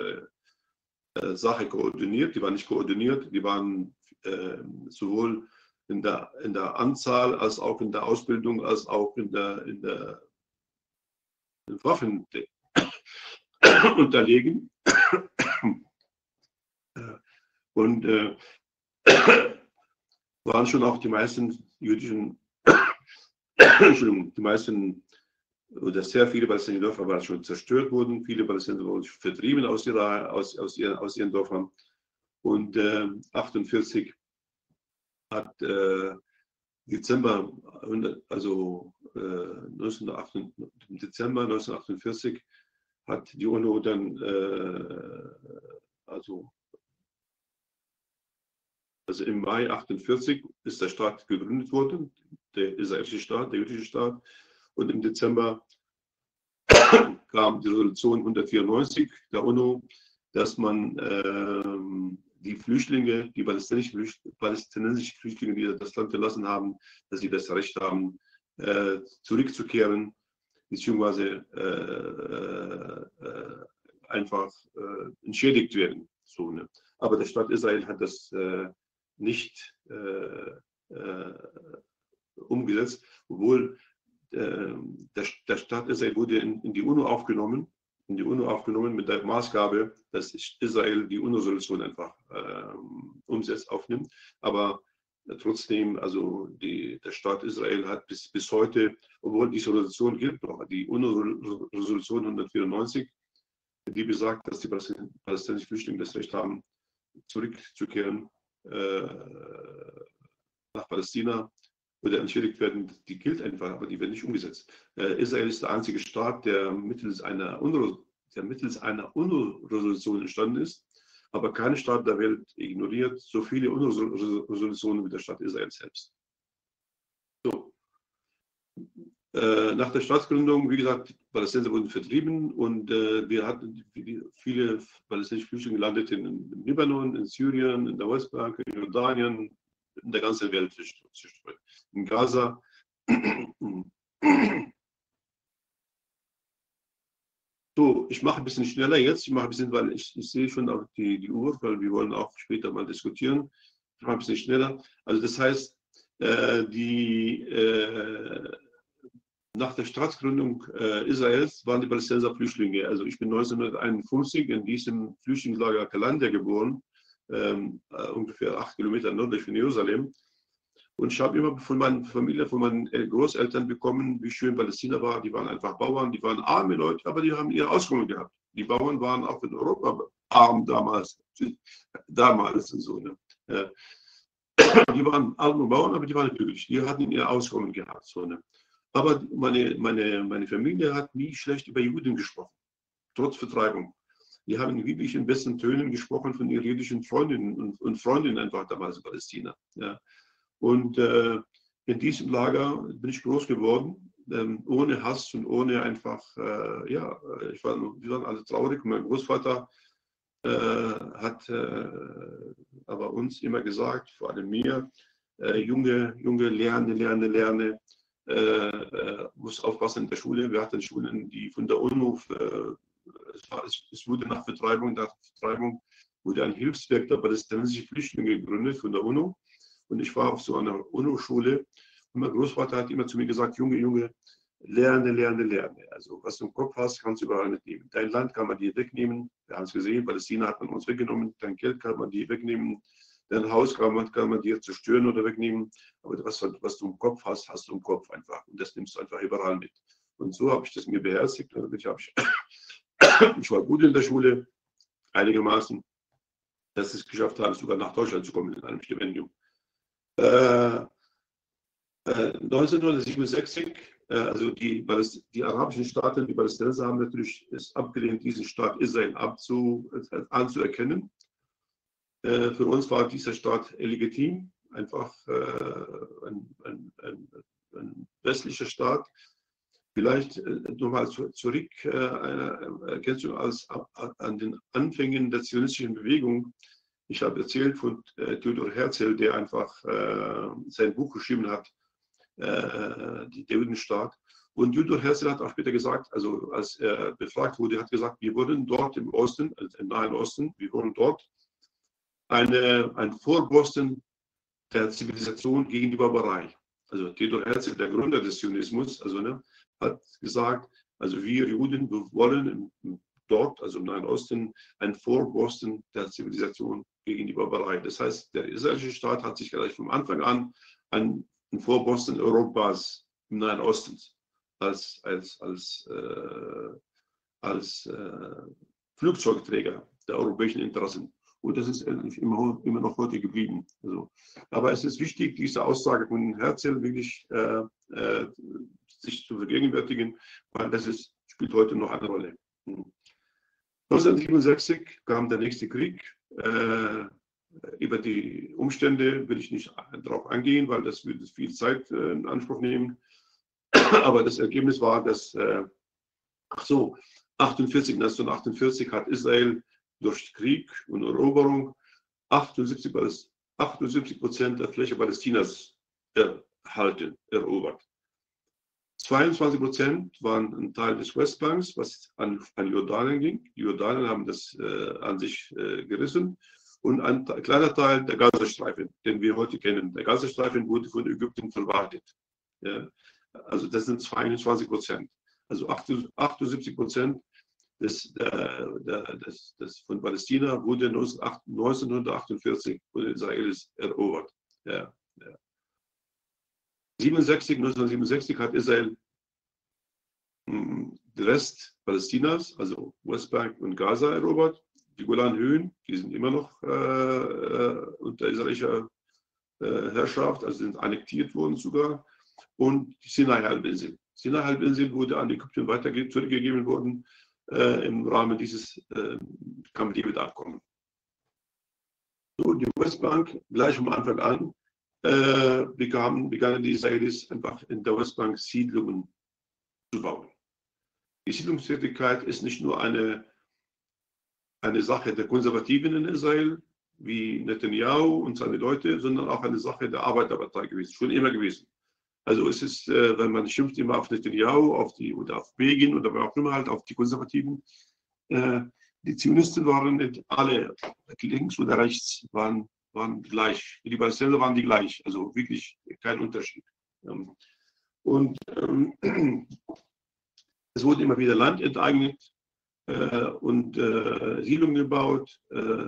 Sache koordiniert. Die waren nicht koordiniert. Die waren sowohl in der Anzahl als auch in der Ausbildung als auch in der Waffen unterlegen. Und waren schon auch die meisten jüdischen, Entschuldigung, die meisten oder sehr viele palästinensische Dörfer waren schon zerstört worden. Viele Palästinenser wurden vertrieben aus ihren Dörfern. Und 1948 hat Dezember 1948 hat die UNO dann also im Mai 1948 ist der Staat gegründet worden, der israelische Staat, der jüdische Staat. Und im Dezember kam die Resolution 194 der UNO, dass man die Flüchtlinge, die palästinensischen Flüchtlinge, die das Land verlassen haben, dass sie das Recht haben, zurückzukehren, beziehungsweise einfach entschädigt werden. So, ne? Aber der Staat Israel hat das nicht umgesetzt, obwohl der Staat Israel wurde in die UNO aufgenommen, mit der Maßgabe, dass Israel die UNO-Resolution einfach umsetzt, aufnimmt. Aber trotzdem, also der Staat Israel hat bis heute, obwohl diese Resolution gilt noch, die UNO-Resolution 194, die besagt, dass die palästinensischen Flüchtlinge das Recht haben, zurückzukehren nach Palästina oder entschädigt werden, die gilt einfach, aber die werden nicht umgesetzt. Israel ist der einzige Staat, der mittels einer UNO-Resolution entstanden ist, aber kein Staat der Welt ignoriert so viele UNO-Resolutionen wie der Staat Israel selbst. So. Nach der Staatsgründung, wie gesagt, Palästinenser wurden vertrieben und wir hatten viele palästinensische Flüchtlinge gelandet im Libanon, in Syrien, in der Westbank, in Jordanien, in der ganzen Welt zerstreut. In Gaza. So, ich mache ein bisschen schneller jetzt. Weil ich sehe schon auf die Uhr, weil wir wollen auch später mal diskutieren. Ich mache ein bisschen schneller. Also das heißt, nach der Staatsgründung Israels waren die Palästinenser Flüchtlinge. Also ich bin 1951 in diesem Flüchtlingslager Kalandia geboren, ungefähr 8 Kilometer nördlich von Jerusalem. Und ich habe immer von meiner Familie, von meinen Großeltern bekommen, wie schön Palästina war. Die waren einfach Bauern, die waren arme Leute, aber die haben ihre Auskommen gehabt. Die Bauern waren auch in Europa arm damals. Damals und so. Ne? Die waren arme Bauern, aber die waren glücklich. Die hatten ihr Auskommen gehabt. So, ne? Aber meine Familie hat nie schlecht über Juden gesprochen, trotz Vertreibung. Die haben wirklich in besten Tönen gesprochen von ihren jüdischen Freundinnen und Freundinnen einfach damals in Palästina. Ja. Und in diesem Lager bin ich groß geworden, ohne Hass und ohne einfach, wir waren alle traurig. Mein Großvater hat aber uns immer gesagt, vor allem mir, Junge, lerne. Muss aufpassen in der Schule. Wir hatten Schulen, die von der UNO, es wurde nach Vertreibung wurde ein Hilfswerk der palästinensischen Flüchtlinge gegründet von der UNO. Und ich war auf so einer UNO-Schule. Und mein Großvater hat immer zu mir gesagt, Junge, lerne. Also was du im Kopf hast, kannst du überall mitnehmen. Dein Land kann man dir wegnehmen. Wir haben es gesehen, Palästina hat man uns weggenommen. Dein Geld kann man dir wegnehmen. Dein Haus kann man dir zerstören oder wegnehmen. Aber was du im Kopf hast, hast du im Kopf einfach. Und das nimmst du einfach überall mit. Und so habe ich das mir beherzigt. Ich war gut in der Schule, einigermaßen, dass ich es geschafft habe, sogar nach Deutschland zu kommen in einem Stipendium. 1967, also die arabischen Staaten, die Palästinenser haben natürlich es abgelehnt, diesen Staat Israel anzuerkennen. Für uns war dieser Staat illegitim, einfach ein westlicher Staat. Vielleicht nochmal zurück eine Ergänzung an den Anfängen der zionistischen Bewegung. Ich habe erzählt von Theodor Herzl, der einfach sein Buch geschrieben hat, die Judenstaat. Und Theodor Herzl hat auch später gesagt, also als er befragt wurde, hat gesagt, wir wurden dort im Osten, also im Nahen Osten, wir wurden dort ein Vorposten der Zivilisation gegen die Barbarei. Also Theodor Herzl, der Gründer des Zionismus, also, ne, hat gesagt, also wir Juden, wir wollen dort, also im Nahen Osten, ein Vorposten der Zivilisation gegen die Barbarei. Das heißt, der israelische Staat hat sich gleich vom Anfang an ein Vorposten Europas im Nahen Osten als Flugzeugträger der europäischen Interessen. Und das ist immer noch heute geblieben. Also, aber es ist wichtig, diese Aussage von Herzl wirklich sich zu vergegenwärtigen, weil das spielt heute noch eine Rolle. 1967 kam der nächste Krieg. Über die Umstände will ich nicht darauf eingehen, weil das würde viel Zeit in Anspruch nehmen. Aber das Ergebnis war, dass 1948 hat Israel durch Krieg und Eroberung 78% der Fläche Palästinas erobert. 22% waren ein Teil des Westbanks, was an Jordanien ging. Die Jordaner haben das an sich gerissen. Und ein kleiner Teil der Gazastreifen, den wir heute kennen. Der Gazastreifen wurde von Ägypten verwaltet. Ja. Also das sind 22%. Also 78% von Palästina wurde 1948 von Israelis erobert. Ja. 1967 hat Israel den Rest Palästinas, also Westbank und Gaza, erobert. Die Golanhöhen, die sind immer noch unter israelischer Herrschaft, also sind annektiert worden sogar. Und die Sinai-Halbinsel. Sinai-Halbinsel wurde an Ägypten zurückgegeben worden im Rahmen dieses Camp David-Abkommen. So, die Westbank gleich vom Anfang an begannen die Israelis einfach in der Westbank Siedlungen zu bauen. Die Siedlungstätigkeit ist nicht nur eine Sache der Konservativen in Israel, wie Netanyahu und seine Leute, sondern auch eine Sache der Arbeiterpartei gewesen, schon immer gewesen. Also es ist, wenn man schimpft immer auf Netanyahu, oder auf Begin oder auch immer halt auf die Konservativen, die Zionisten waren nicht alle, links oder rechts, waren gleich. Die Palästinenser waren die gleich, also wirklich kein Unterschied. Und es wurde immer wieder Land enteignet und Siedlungen gebaut,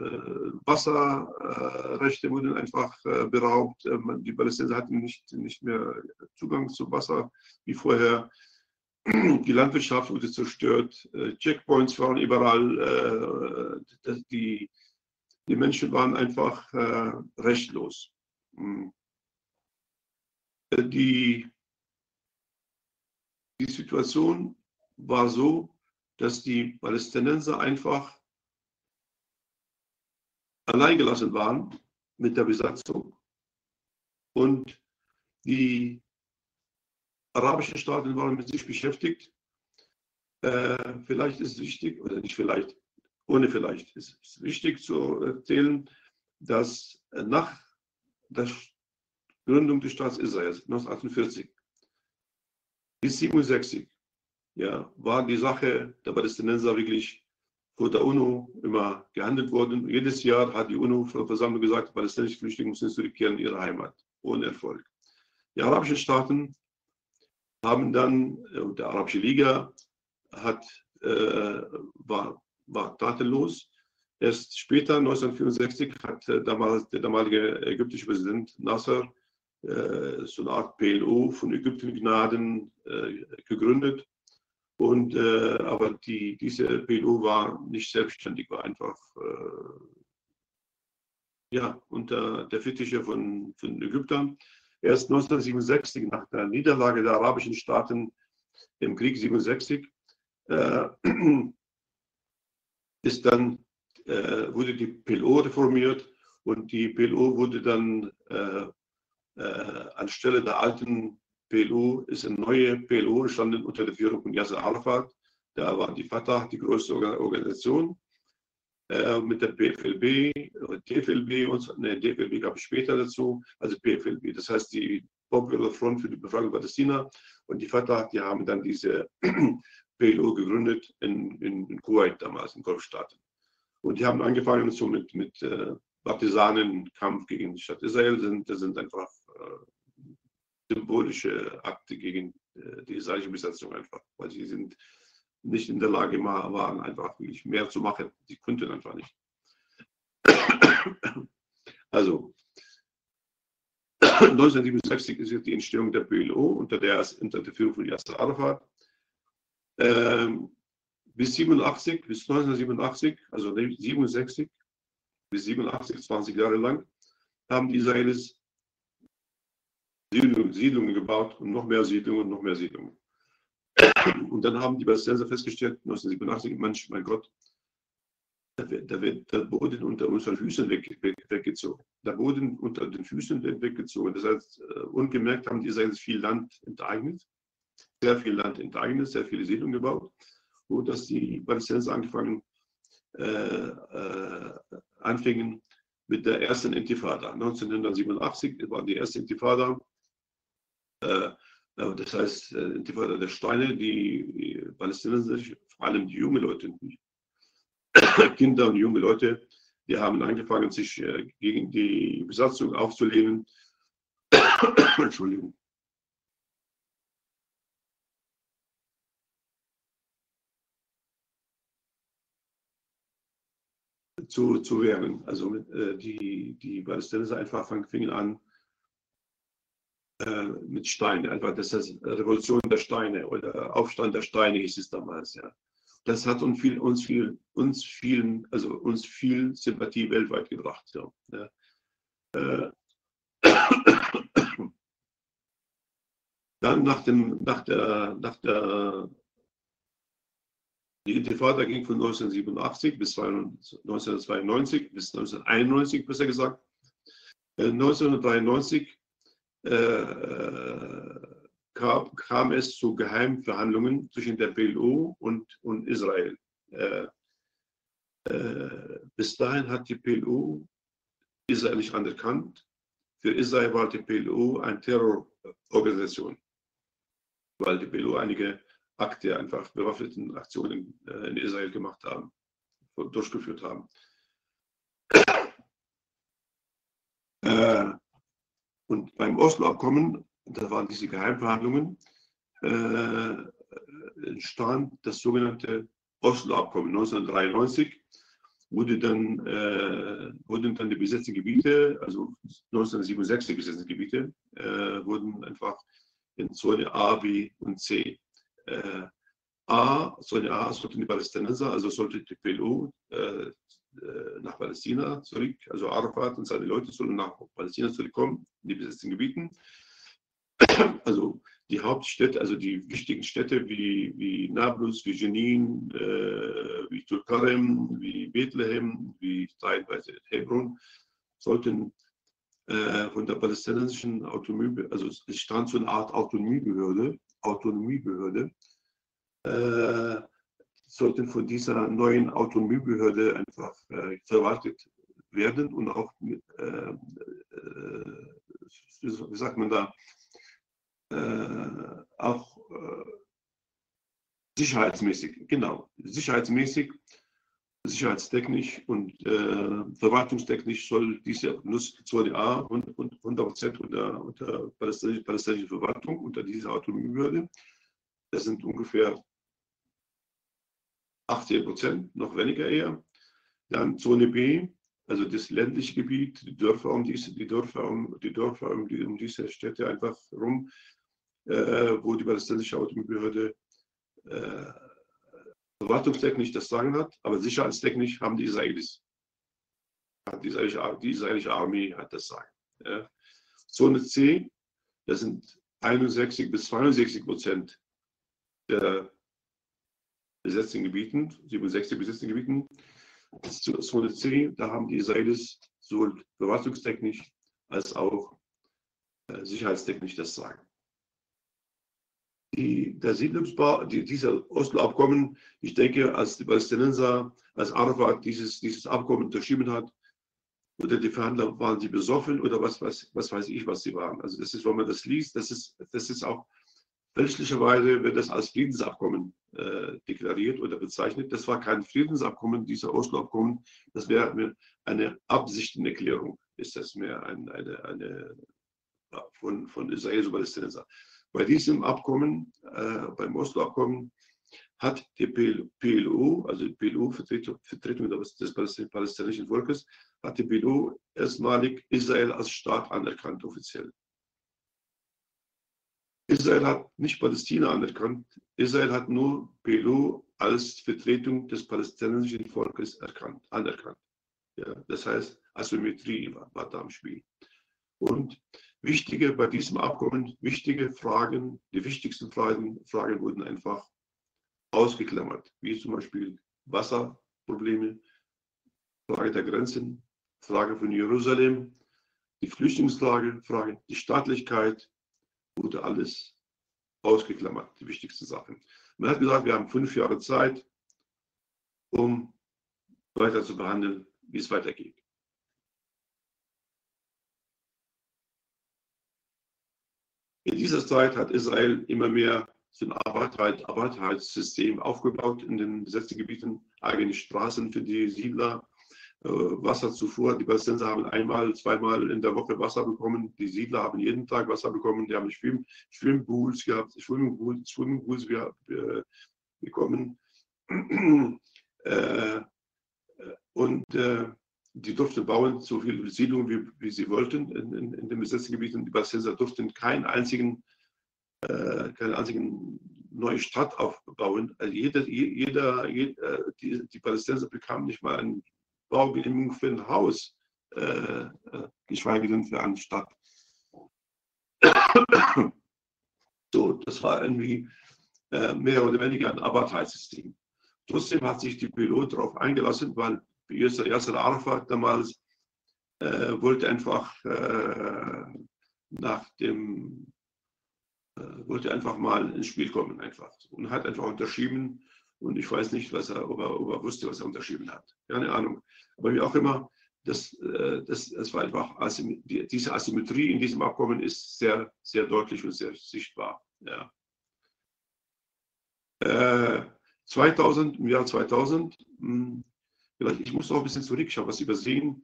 Wasserrechte wurden einfach beraubt. Die Palästinenser hatten nicht mehr Zugang zu Wasser wie vorher. Die Landwirtschaft wurde zerstört, Checkpoints waren überall, die Menschen waren einfach rechtlos. Die Situation war so, dass die Palästinenser einfach alleingelassen waren mit der Besatzung. Und die arabischen Staaten waren mit sich beschäftigt. Vielleicht ist es wichtig, oder nicht vielleicht, ohne vielleicht, ist es wichtig zu erzählen, dass nach der Gründung des Staates Israels 1948 bis 1967 war die Sache der Palästinenser wirklich vor der UNO immer gehandelt worden. Jedes Jahr hat die UNO-Versammlung gesagt, palästinensische Flüchtlinge müssen zurückkehren in ihre Heimat, ohne Erfolg. Die arabischen Staaten haben dann, der Arabische Liga war tatenlos. Erst später, 1964, hat der damalige ägyptische Präsident Nasser so eine Art PLO von Ägypten Gnaden gegründet. Aber diese PLO war nicht selbstständig, war einfach unter der Fittiche von Ägyptern. Erst 1967, nach der Niederlage der arabischen Staaten im Krieg 67, wurde die PLO reformiert und die PLO wurde dann anstelle der alten PLO ist eine neue PLO entstanden unter der Führung von Yasser Arafat. Da war die Fatah die größte Organisation. Mit der PFLB, TFLB und DFLB gab es später dazu, also PFLB, das heißt die Popular Front für die Befreiung Palästina, und die Fatah, die haben dann diese PLO gegründet in Kuwait damals, in Golfstaaten. Und die haben angefangen so mit Partisanenkampf gegen die Stadt Israel, das sind einfach symbolische Akte gegen die israelische Besatzung einfach, weil sie sind nicht in der Lage waren, einfach wirklich mehr zu machen. Sie konnten einfach nicht. Also 1967 ist die Entstehung der PLO unter der Führung von Yasser Arafat. Bis 1987, also 67 bis 87, 20 Jahre lang, haben die Israelis Siedlungen gebaut und noch mehr Siedlungen und noch mehr Siedlungen. Und dann haben die Palästinenser festgestellt, 1987, Mensch, mein Gott, da wird der Boden unter unseren Füßen weggezogen. Der Boden unter den Füßen wird weggezogen. Das heißt, ungemerkt haben die Israelis viel Land enteignet, sehr viel Land enteignet, sehr viele Siedlungen gebaut, so dass die Palästinenser anfingen mit der ersten Intifada. 1987 war die erste Intifada. Das heißt, Intifada der Steine, die Palästinenser, vor allem die jungen Leute, Kinder und junge Leute, die haben angefangen, sich gegen die Besatzung aufzulehnen. Entschuldigung. Zu wehren. Also die Palästinenser einfach fingen an, mit Steinen, einfach das ist Revolution der Steine oder Aufstand der Steine hieß es damals, ja. Das hat uns viel Sympathie weltweit gebracht. Ja. Dann die Intifada ging von 1987 bis 1992 bis 1991, besser gesagt. 1993 kam es zu Geheimverhandlungen zwischen der PLO und Israel. Bis dahin hat die PLO Israel nicht anerkannt. Für Israel war die PLO eine Terrororganisation, weil die PLO einige Akte, einfach bewaffneten Aktionen in Israel gemacht haben, durchgeführt haben. Und beim Oslo-Abkommen, da waren diese Geheimverhandlungen, entstand das sogenannte Oslo-Abkommen. 1993 wurden dann die besetzten Gebiete, also 1967 die besetzten Gebiete, wurden einfach in Zone A, B und C. Zone A sollten die Palästinenser, also sollte die PLO nach Palästina zurück, also Arafat und seine Leute sollen nach Palästina zurückkommen, in die besetzten Gebieten. Also die Hauptstädte, also die wichtigen Städte wie Nablus, wie Jenin, wie Tulkarem, wie Bethlehem, wie teilweise Hebron, sollten von der palästinensischen Autonomiebehörde, also es stand so eine Art Autonomiebehörde, sollten von dieser neuen Autonomiebehörde einfach verwaltet werden und auch, wie sagt man da, auch sicherheitsmäßig, genau, sicherheitstechnisch und verwaltungstechnisch soll diese Zone A 100% unter palästinensische Verwaltung, unter dieser Autonomiebehörde. Das sind ungefähr 80%, noch weniger eher. Dann Zone B, also das ländliche Gebiet, die Dörfer um diese Städte einfach rum, wo die palästinensische Autonomiebehörde verwaltungstechnisch das Sagen hat, aber sicherheitstechnisch haben die Israelis. Die israelische Armee hat das Sagen. Ja. Zone C, das sind 61 bis 62% der besetzten Gebieten, 67 besetzten Gebieten. Zone C, da haben die Israelis sowohl verwaltungstechnisch als auch sicherheitstechnisch das Sagen. Der Siedlungsbau, dieser Oslo-Abkommen, ich denke, als die Palästinenser, als Arafat dieses Abkommen unterschrieben hat, oder die Verhandler, waren sie besoffen oder was weiß ich, was sie waren. Also das ist, wenn man das liest, das ist auch fälschlicherweise wird das als Friedensabkommen deklariert oder bezeichnet. Das war kein Friedensabkommen, dieser Oslo-Abkommen, das wäre eine Absichtenerklärung, ist das mehr eine von Israel zu Palästinenser. Bei diesem Abkommen, beim Oslo-Abkommen, hat die PLO, also die PLO-Vertretung des palästinensischen Volkes, hat die PLO erstmalig Israel als Staat anerkannt, offiziell. Israel hat nicht Palästina anerkannt, Israel hat nur PLO als Vertretung des palästinensischen Volkes anerkannt. Ja, das heißt, Asymmetrie war da im Spiel. Und wichtige bei diesem Abkommen, wichtige Fragen, die wichtigsten Fragen wurden einfach ausgeklammert, wie zum Beispiel Wasserprobleme, Frage der Grenzen, Frage von Jerusalem, die Flüchtlingsfrage, die Staatlichkeit, wurde alles ausgeklammert, die wichtigsten Sachen. Man hat gesagt, wir haben 5 Jahre Zeit, um weiter zu behandeln, wie es weitergeht. In dieser Zeit hat Israel immer mehr so ein Apartheidssystem aufgebaut in den besetzten Gebieten, eigene Straßen für die Siedler, Wasserzufuhr. Die Palästinenser haben einmal, zweimal in der Woche Wasser bekommen. Die Siedler haben jeden Tag Wasser bekommen. Die haben Schwimmpools bekommen. Und die durften bauen so viele Siedlungen, wie sie wollten in den besetzten Gebieten. Die Palästinenser durften keine einzigen neue Stadt aufbauen. Also die Palästinenser bekamen nicht mal eine Baugenehmigung für ein Haus, geschweige denn für eine Stadt. So, das war irgendwie mehr oder weniger ein Apartheid-System. Trotzdem hat sich die PLO darauf eingelassen, weil Yasser Arafat damals wollte einfach wollte einfach mal ins Spiel kommen einfach und hat einfach unterschrieben und ich weiß nicht, ob er wusste, was er unterschrieben hat. Keine Ahnung. Aber wie auch immer, das war einfach, diese Asymmetrie in diesem Abkommen ist sehr, sehr deutlich und sehr sichtbar. Ja. Im Jahr 2000, ich muss noch ein bisschen zurück, ich habe was übersehen.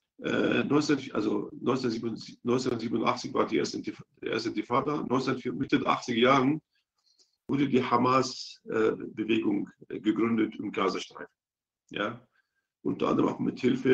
1987 war die erste Intifada. Mitte der 80er Jahren wurde die Hamas-Bewegung gegründet im Gazastreifen. Ja? Unter anderem auch mit Hilfe,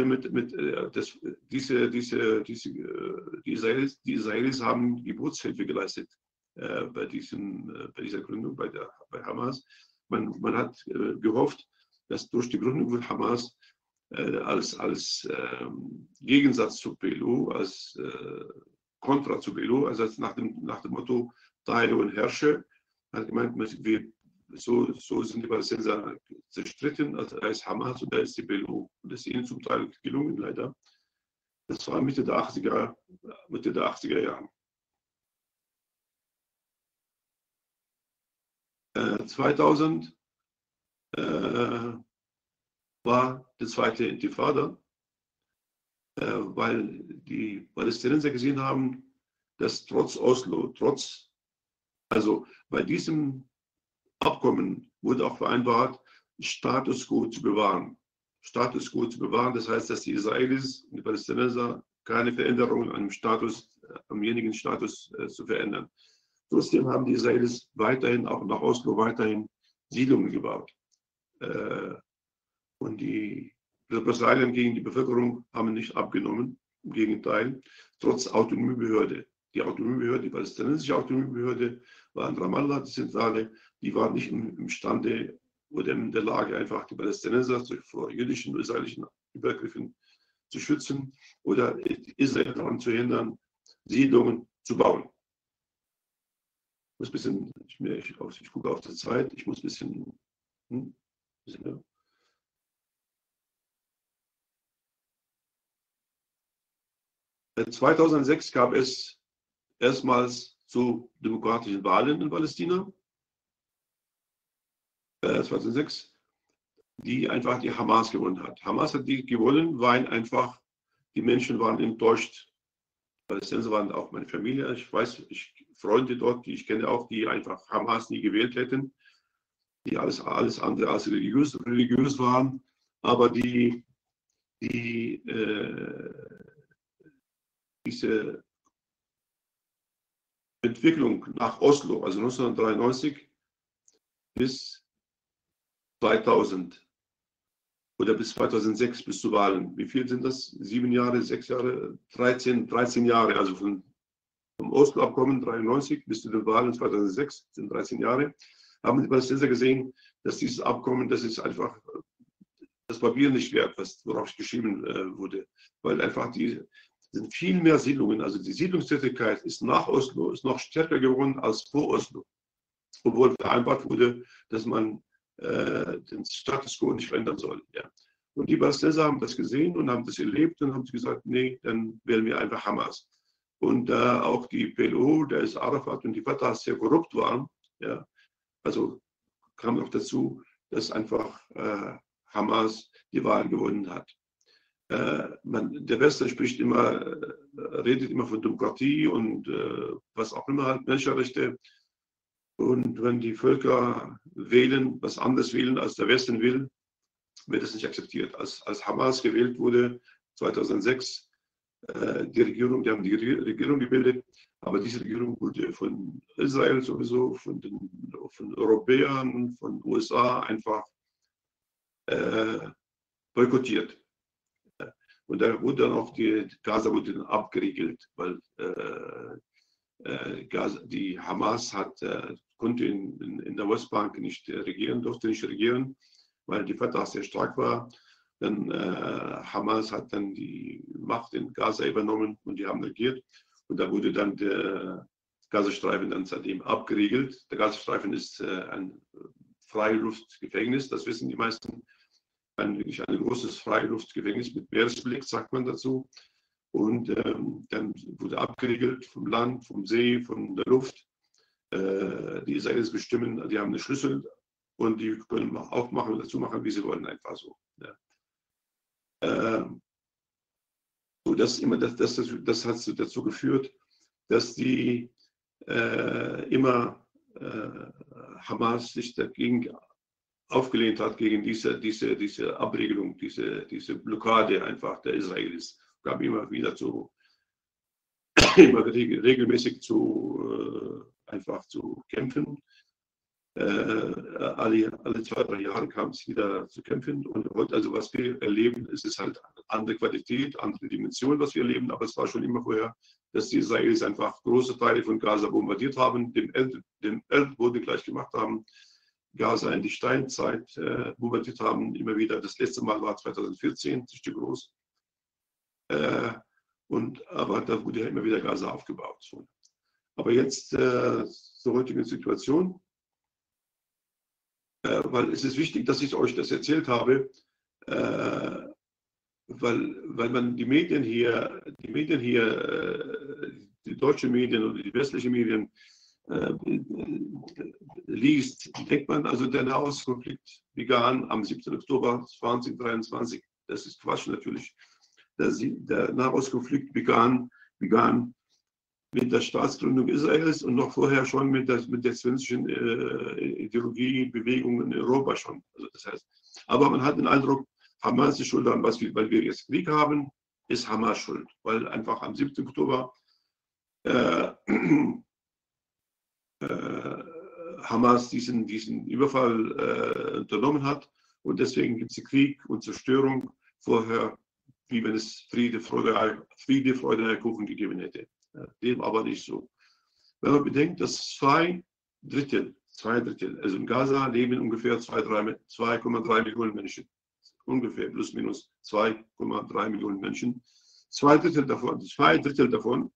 die Israelis haben Geburtshilfe geleistet bei dieser Gründung, bei Hamas. Man hat gehofft, dass durch die Gründung von Hamas als Gegensatz zu PLO, als Kontra zu PLO, also nach dem Motto Teile und Herrsche, hat gemeint, so sind die Palästinenser zerstritten, also da ist Hamas und da ist die PLO. Und das ist ihnen zum Teil gelungen, leider. Das war Mitte der 80er Jahre. 2000 war die zweite Intifada, weil die Palästinenser gesehen haben, dass trotz Oslo, also bei diesem Abkommen wurde auch vereinbart, Status quo zu bewahren. Status quo zu bewahren, das heißt, dass die Israelis und die Palästinenser keine Veränderungen am jenigen Status zu verändern. Trotzdem haben die Israelis weiterhin, auch nach Oslo, weiterhin Siedlungen gebaut. Und die Repressalien gegen die Bevölkerung haben nicht abgenommen, im Gegenteil, trotz Autonomiebehörde. Die palästinensische Autonomiebehörde war in Ramallah, die Zentrale, die war nicht imstande oder in der Lage, einfach die Palästinenser vor jüdischen und israelischen Übergriffen zu schützen oder Israel daran zu hindern, Siedlungen zu bauen. Ich gucke auf die Zeit, ich muss ein bisschen. 2006 gab es erstmals zu demokratischen Wahlen in Palästina. 2006, die einfach die Hamas gewonnen hat. Hamas hat die gewonnen, weil einfach die Menschen waren enttäuscht. Palästinenser waren auch meine Familie. Ich weiß, Freunde dort, die ich kenne auch, die einfach Hamas nie gewählt hätten, die alles andere als religiös waren, aber diese Entwicklung nach Oslo, also 1993 bis 2000 oder bis 2006 bis zu Wahlen. Wie viel sind das? 7 Jahre, 6 Jahre, 13 Jahre, also vom Oslo-Abkommen 93 bis zu den Wahlen 2006 sind 13 Jahre. Haben die Palästinenser gesehen, dass dieses Abkommen, das ist einfach das Papier nicht wert, worauf geschrieben wurde, weil einfach die sind viel mehr Siedlungen, also die Siedlungstätigkeit ist nach Oslo ist noch stärker geworden als vor Oslo, obwohl vereinbart wurde, dass man den Status quo nicht verändern soll. Ja. Und die Palästinenser haben das gesehen und haben das erlebt und haben gesagt, nee, dann wählen wir einfach Hamas. Und auch die PLO, der ist Arafat und die Fatah sehr korrupt waren, ja, also kam noch dazu, dass einfach Hamas die Wahl gewonnen hat. Der Westen spricht immer, redet immer von Demokratie und was auch immer, halt Menschenrechte. Und wenn die Völker wählen, was anderes wählen, als der Westen will, wird es nicht akzeptiert. Als Hamas gewählt wurde, 2006, die haben die Regierung gebildet, aber diese Regierung wurde von Israel sowieso, von Europäern, von USA einfach boykottiert. Und da wurde dann auch Gaza wurde dann abgeriegelt, weil die Hamas konnte in der Westbank nicht regieren, durfte nicht regieren, weil die Fatah sehr stark war. Dann Hamas hat dann die Macht in Gaza übernommen und die haben regiert. Und da wurde dann der Gazastreifen dann seitdem abgeriegelt. Der Gazastreifen ist ein Freiluftgefängnis, das wissen die meisten. Wirklich ein großes Freiluftgefängnis mit Meeresblick, sagt man dazu. Und dann wurde abgeriegelt vom Land, vom See, von der Luft. Die Israelis bestimmen, die haben einen Schlüssel und die können aufmachen und dazu machen, wie sie wollen, einfach so. Ja. So das hat dazu geführt, dass die immer Hamas sich dagegen aufgelehnt hat, gegen diese Abregelung, diese Blockade einfach der Israelis. Es gab immer wieder regelmäßig einfach zu kämpfen. Alle 2-3 Jahre kam es wieder zu kämpfen. Und heute, also was wir erleben, es ist halt andere Qualität, andere Dimension, was wir erleben. Aber es war schon immer vorher, dass die Israelis einfach große Teile von Gaza bombardiert haben, den Erdboden gleich gemacht haben, Gaza in die Steinzeit bombardiert haben, immer wieder. Das letzte Mal war 2014, richtig groß. Aber da wurde ja immer wieder Gaza aufgebaut. So. Aber jetzt zur heutigen Situation, weil es ist wichtig, dass ich euch das erzählt habe, weil man die Medien hier, die deutschen Medien oder die westlichen Medien liest, denkt man, also der Nahostkonflikt begann am 17. Oktober 2023. Das ist Quatsch natürlich. Der Nahostkonflikt begann mit der Staatsgründung Israels und noch vorher schon mit der zionistischen Ideologie, Bewegung in Europa schon. Also das heißt, aber man hat den Eindruck, Hamas ist schuld an was, weil wir jetzt Krieg haben, ist Hamas schuld, weil einfach am 7. Oktober Hamas diesen Überfall unternommen hat und deswegen gibt es Krieg und Zerstörung vorher, wie wenn es Friede, Freude, Eierkuchen gegeben hätte. Dem aber nicht so. Wenn man bedenkt, dass 2 Drittel, also in Gaza leben ungefähr 2,3 Millionen Menschen. Ungefähr plus minus 2,3 Millionen Menschen. 2 Drittel davon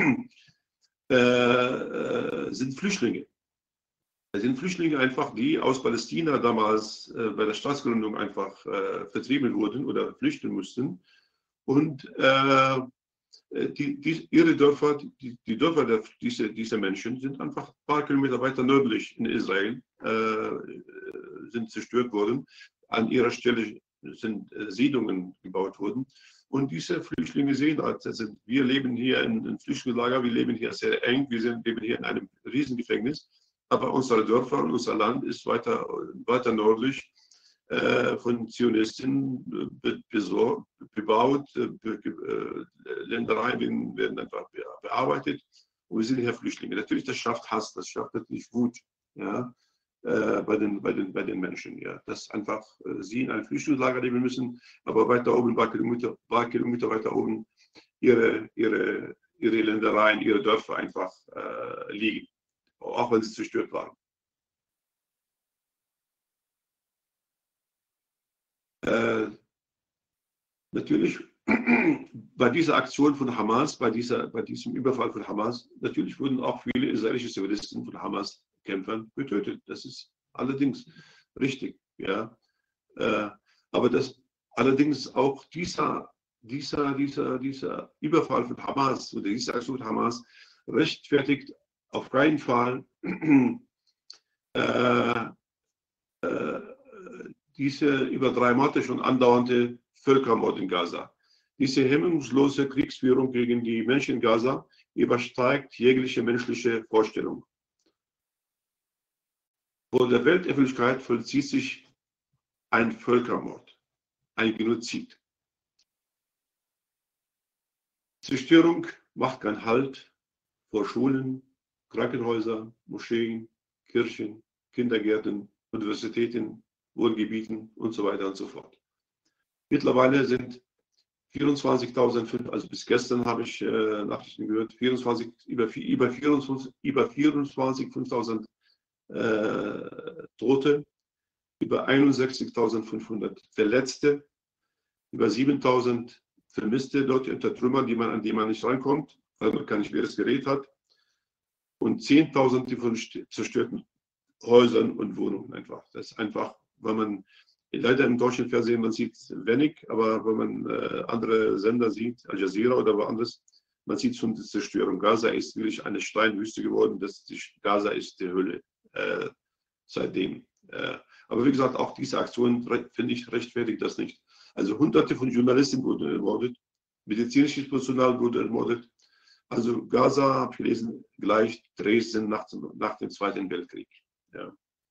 sind Flüchtlinge. Das sind Flüchtlinge einfach, die aus Palästina damals bei der Staatsgründung einfach vertrieben wurden oder flüchten mussten. Und ihre Dörfer, die Dörfer dieser Menschen sind einfach ein paar Kilometer weiter nördlich in Israel, sind zerstört worden. An ihrer Stelle sind Siedlungen gebaut worden. Und diese Flüchtlinge sehen, also wir leben hier in Flüchtlingslager, wir leben hier sehr eng, leben hier in einem Riesengefängnis, aber unsere Dörfer und unser Land ist weiter nördlich von Zionisten bebaut, Ländereien werden einfach bearbeitet und wir sind hier Flüchtlinge. Natürlich, das schafft Hass, das schafft natürlich Wut, ja, bei den Menschen. Ja. Dass einfach sie in einem Flüchtlingslager leben müssen, aber weiter oben, ein paar Kilometer weiter oben, ihre Ländereien, ihre Dörfer einfach liegen, auch wenn sie zerstört waren. Natürlich bei dieser Aktion von Hamas, bei diesem Überfall von Hamas, natürlich wurden auch viele israelische Zivilisten von Hamas-Kämpfern getötet. Das ist allerdings richtig. Ja. Aber das allerdings auch dieser Überfall von Hamas oder diese Aktion von Hamas rechtfertigt auf keinen Fall diese über 3 Monate schon andauernde Völkermord in Gaza. Diese hemmungslose Kriegsführung gegen die Menschen in Gaza übersteigt jegliche menschliche Vorstellung. Vor der Weltöffentlichkeit vollzieht sich ein Völkermord, ein Genozid. Zerstörung macht keinen Halt vor Schulen, Krankenhäusern, Moscheen, Kirchen, Kindergärten, Universitäten, Wohngebieten und so weiter und so fort. Mittlerweile sind 24.000, also bis gestern habe ich Nachrichten gehört, über 24.000 Tote, über 61.500 Verletzte, über 7.000 Vermisste dort unter Trümmern, an die man nicht rankommt, weil man kein schweres Gerät hat, und 10.000 von zerstörten Häusern und Wohnungen einfach. Das ist einfach, weil man leider im deutschen Fernsehen, man sieht wenig, aber wenn man andere Sender sieht, Al Jazeera oder woanders, man sieht schon die Zerstörung. Gaza ist wirklich eine Steinwüste geworden. Gaza ist die Hölle seitdem. Aber wie gesagt, auch diese Aktion, finde ich, rechtfertigt das nicht. Also Hunderte von Journalisten wurden ermordet, medizinisches Personal wurde ermordet. Also Gaza, habe ich gelesen, gleich Dresden nach dem Zweiten Weltkrieg. Ja.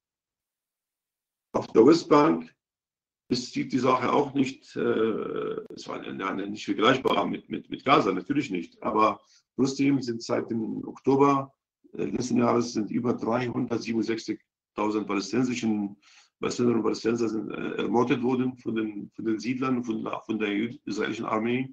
Auf der Westbank sieht die Sache auch nicht, es war nicht vergleichbar mit Gaza, natürlich nicht. Aber trotzdem sind seit dem Oktober letzten Jahres sind über 367.000 Palästinenserinnen und Palästinenser sind ermordet worden von den Siedlern, von der israelischen Armee.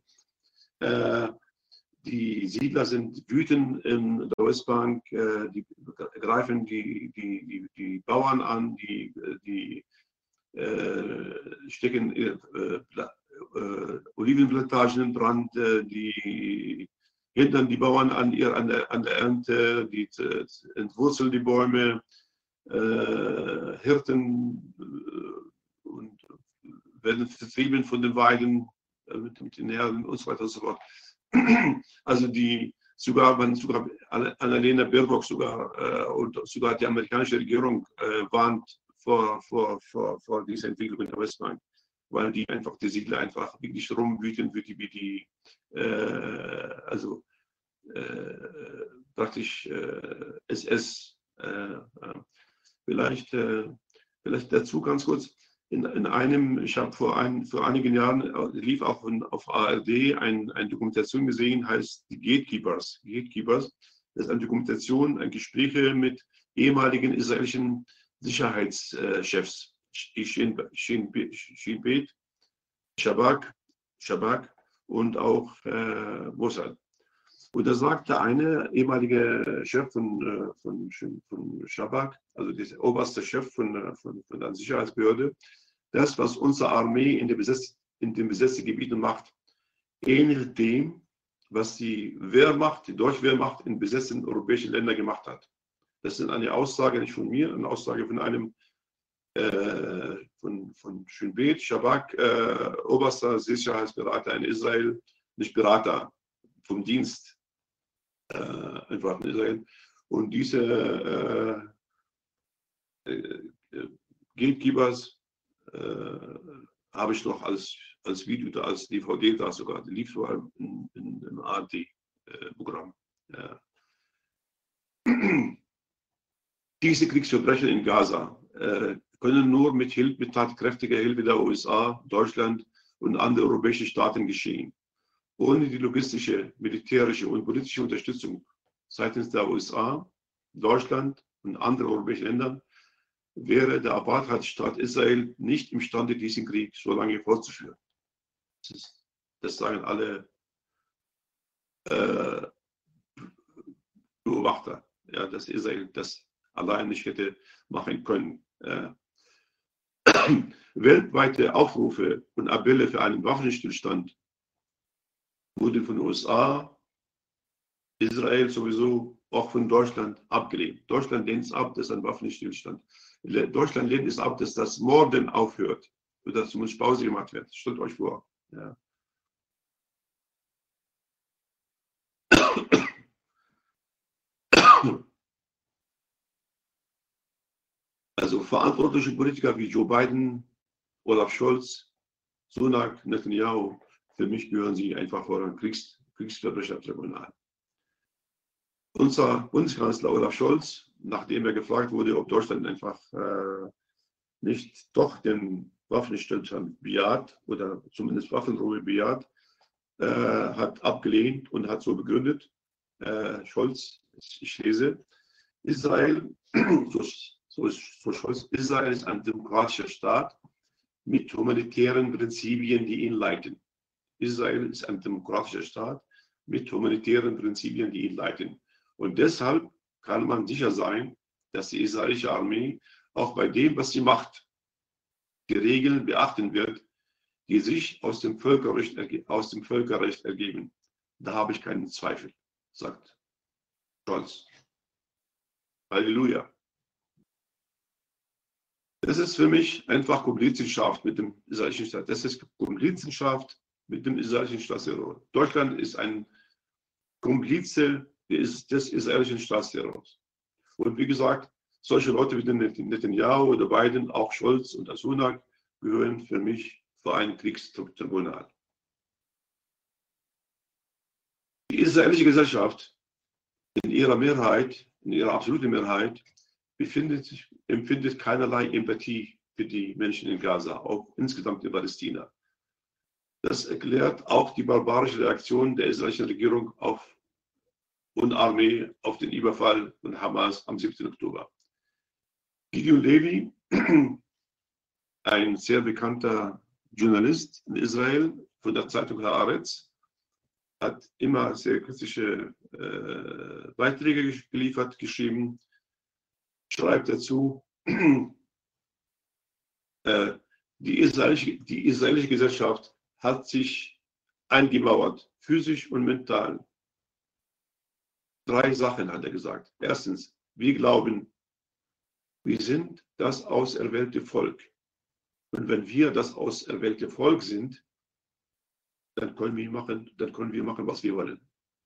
Die Siedler sind wütend in der Westbank, die greifen die Bauern an, die stecken Olivenplantagen in Brand, die hindern die Bauern an der Ernte, die entwurzeln die Bäume, Hirten und werden vertrieben von den Weiden mit den Herden und so weiter und so fort. Also sogar Annalena Baerbock und sogar die amerikanische Regierung warnt vor dieser Entwicklung in der Westbank, weil die Siedler einfach wirklich rumwüten, praktisch SS. Vielleicht dazu ganz kurz. Ich habe vor einigen Jahren, lief auch auf ARD eine Dokumentation gesehen, heißt die Gatekeepers. Gatekeepers, das ist eine Dokumentation, ein Gespräche mit ehemaligen israelischen Sicherheitschefs, Shin Bet, Shabak und auch Mossad. Und da sagte eine ehemalige Chef von Shabak, also der oberste Chef von der Sicherheitsbehörde, das, was unsere Armee in den besetzten Gebieten macht, ähnelt dem, was die deutsche Wehrmacht in besetzten europäischen Ländern gemacht hat. Das ist eine Aussage nicht von mir, eine Aussage von einem von Shin Bet, Shabak, oberster Sicherheitsberater in Israel, nicht Berater, vom Dienst einfach in Israel. Und diese Gatekeepers habe ich noch als Video da, als DVD da sogar. Die lief sogar im ARD-Programm. Diese Kriegsverbrechen in Gaza können nur mit tatkräftiger Hilfe der USA, Deutschland und anderer europäischer Staaten geschehen. Ohne die logistische, militärische und politische Unterstützung seitens der USA, Deutschland und anderen europäischen Ländern wäre der Apartheidstaat Israel nicht imstande, diesen Krieg so lange fortzuführen. Das sagen alle Beobachter, ja, dass Israel das allein nicht hätte machen können. Weltweite Aufrufe und Appelle für einen Waffenstillstand wurden von den USA, Israel sowieso, auch von Deutschland abgelehnt. Deutschland lehnt es ab, dass ein Waffenstillstand. Deutschland lehnt es ab, dass das Morden aufhört und dass zumindest Pause gemacht wird. Stellt euch vor. Ja. Also verantwortliche Politiker wie Joe Biden, Olaf Scholz, Sunak, Netanyahu, für mich gehören sie einfach vor ein Kriegsverbrechertribunal. Unser Bundeskanzler Olaf Scholz, nachdem er gefragt wurde, ob Deutschland einfach nicht doch den Waffenstillstand bejaht oder zumindest Waffenruhe bejaht, hat abgelehnt und hat so begründet, Scholz, ich lese, Israel, so Scholz, Israel ist ein demokratischer Staat mit humanitären Prinzipien, die ihn leiten. Israel ist ein demokratischer Staat mit humanitären Prinzipien, die ihn leiten. Und deshalb kann man sicher sein, dass die israelische Armee auch bei dem, was sie macht, die Regeln beachten wird, die sich aus dem Völkerrecht ergeben. Da habe ich keinen Zweifel, sagt Scholz. Halleluja. Das ist für mich einfach Komplizenschaft mit dem israelischen Staat. Das ist Komplizenschaft mit dem israelischen Staatsterror. Deutschland ist ein Komplize des israelischen Staatsterrors. Und wie gesagt, solche Leute wie Netanyahu oder Biden, auch Scholz und Sunak, gehören für mich vor ein Kriegstribunal. Die israelische Gesellschaft in ihrer Mehrheit, in ihrer absoluten Mehrheit, empfindet keinerlei Empathie für die Menschen in Gaza, auch insgesamt in Palästina. Das erklärt auch die barbarische Reaktion der israelischen Regierung und Armee auf den Überfall von Hamas am 7. Oktober. Gideon Levy, ein sehr bekannter Journalist in Israel von der Zeitung Haaretz, hat immer sehr kritische Beiträge geliefert, geschrieben, schreibt dazu, die israelische Gesellschaft hat sich eingemauert, physisch und mental. 3 Sachen hat er gesagt. Erstens, wir glauben, wir sind das auserwählte Volk. Und wenn wir das auserwählte Volk sind, dann können wir machen, was wir wollen.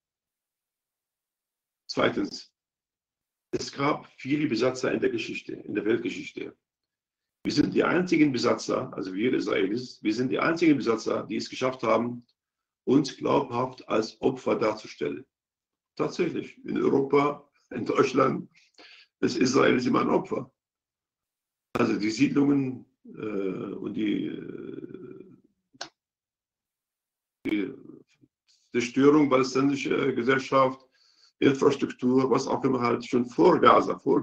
Zweitens, es gab viele Besatzer in der Geschichte, in der Weltgeschichte. Wir sind die einzigen Besatzer, also wir Israelis, wir sind die einzigen Besatzer, die es geschafft haben, uns glaubhaft als Opfer darzustellen. Tatsächlich, in Europa, in Deutschland, ist Israel immer ein Opfer. Also die Siedlungen und die Zerstörung palästinensischer Gesellschaft, Infrastruktur, was auch immer halt schon vor Gaza, vor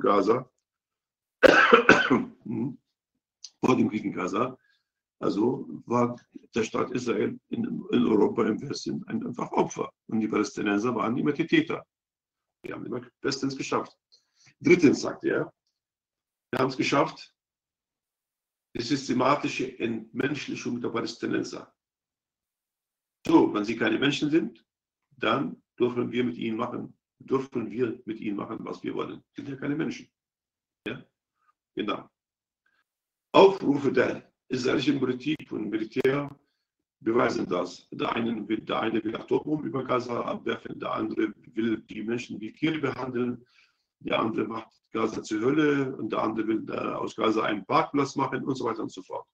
dem Krieg in Gaza, also war der Staat Israel in Europa im Westen einfach Opfer. Und die Palästinenser waren immer die Täter. Die haben immer bestens geschafft. Drittens sagt er, wir haben es geschafft, die systematische Entmenschlichung der Palästinenser. So, wenn sie keine Menschen sind, dann dürfen wir mit ihnen machen, was wir wollen. Sind ja keine Menschen. Ja? Genau. Aufrufe der israelischen Politik und Militär, beweisen das. Der eine will Atombomben über Gaza abwerfen, der andere will die Menschen wie Tiere behandeln, der andere macht Gaza zur Hölle und der andere will aus Gaza einen Parkplatz machen und so weiter und so fort.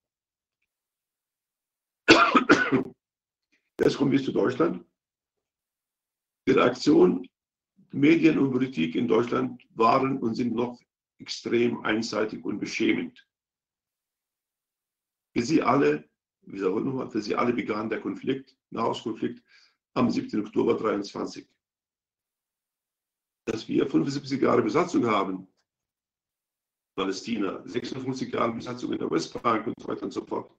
Jetzt kommen wir zu Deutschland. Die Reaktion, Medien und Politik in Deutschland waren und sind noch extrem einseitig und beschämend. Für sie alle, wiederhole nochmal, für sie alle begann der Konflikt, Nahostkonflikt, am 7. Oktober 1923. Dass wir 75 Jahre Besatzung haben, Palästina, 56 Jahre Besatzung in der Westbank und so weiter und so fort,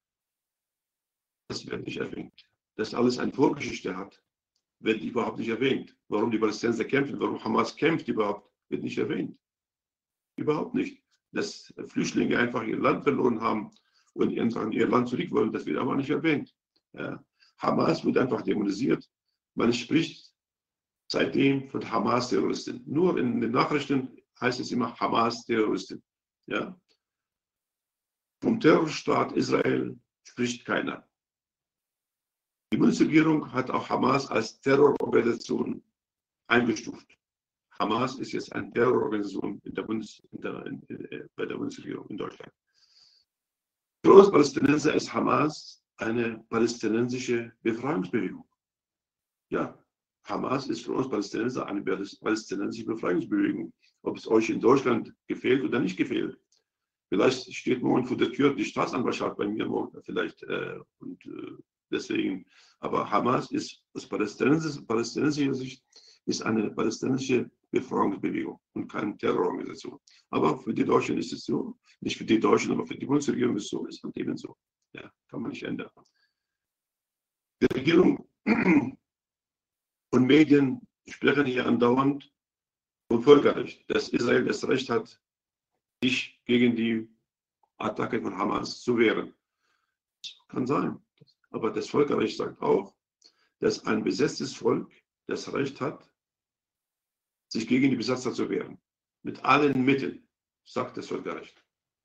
das wird nicht erwähnt. Dass alles eine Vorgeschichte hat, wird überhaupt nicht erwähnt. Warum die Palästinenser kämpfen, warum Hamas kämpft überhaupt, wird nicht erwähnt. Überhaupt nicht. Dass Flüchtlinge einfach ihr Land verloren haben und in ihr Land zurück wollen, das wird aber nicht erwähnt. Ja. Hamas wird einfach dämonisiert. Man spricht seitdem von Hamas-Terroristen. Nur in den Nachrichten heißt es immer Hamas-Terroristen. Ja. Vom Terrorstaat Israel spricht keiner. Die Bundesregierung hat auch Hamas als Terrororganisation eingestuft. Hamas ist jetzt eine Terrororganisation bei der Bundesregierung in Deutschland. Für uns Palästinenser ist Hamas eine palästinensische Befreiungsbewegung. Ja, Hamas ist für uns Palästinenser eine palästinensische Befreiungsbewegung. Ob es euch in Deutschland gefällt oder nicht gefällt. Vielleicht steht morgen vor der Tür die Staatsanwaltschaft bei mir morgen vielleicht. Deswegen, aber Hamas ist aus palästinensischer Sicht ist eine palästinensische Befreiungsbewegung und keine Terrororganisation. Aber für die Deutschen ist es so, nicht für die Deutschen, aber für die Bundesregierung ist es so, ist halt eben so. Ja, kann man nicht ändern. Die Regierung und Medien sprechen hier andauernd vom Völkerrecht, dass Israel das Recht hat, sich gegen die Attacke von Hamas zu wehren. Das kann sein. Aber das Völkerrecht sagt auch, dass ein besetztes Volk das Recht hat, sich gegen die Besatzer zu wehren. Mit allen Mitteln, sagt das Völkerrecht.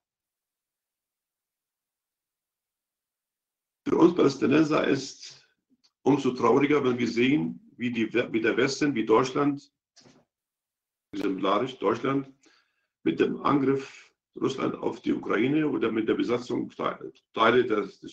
Für uns Palästinenser ist umso trauriger, wenn wir sehen, wie der Westen, wie Deutschland, exemplarisch Deutschland, mit dem Angriff Russland auf die Ukraine oder mit der Besatzung Teile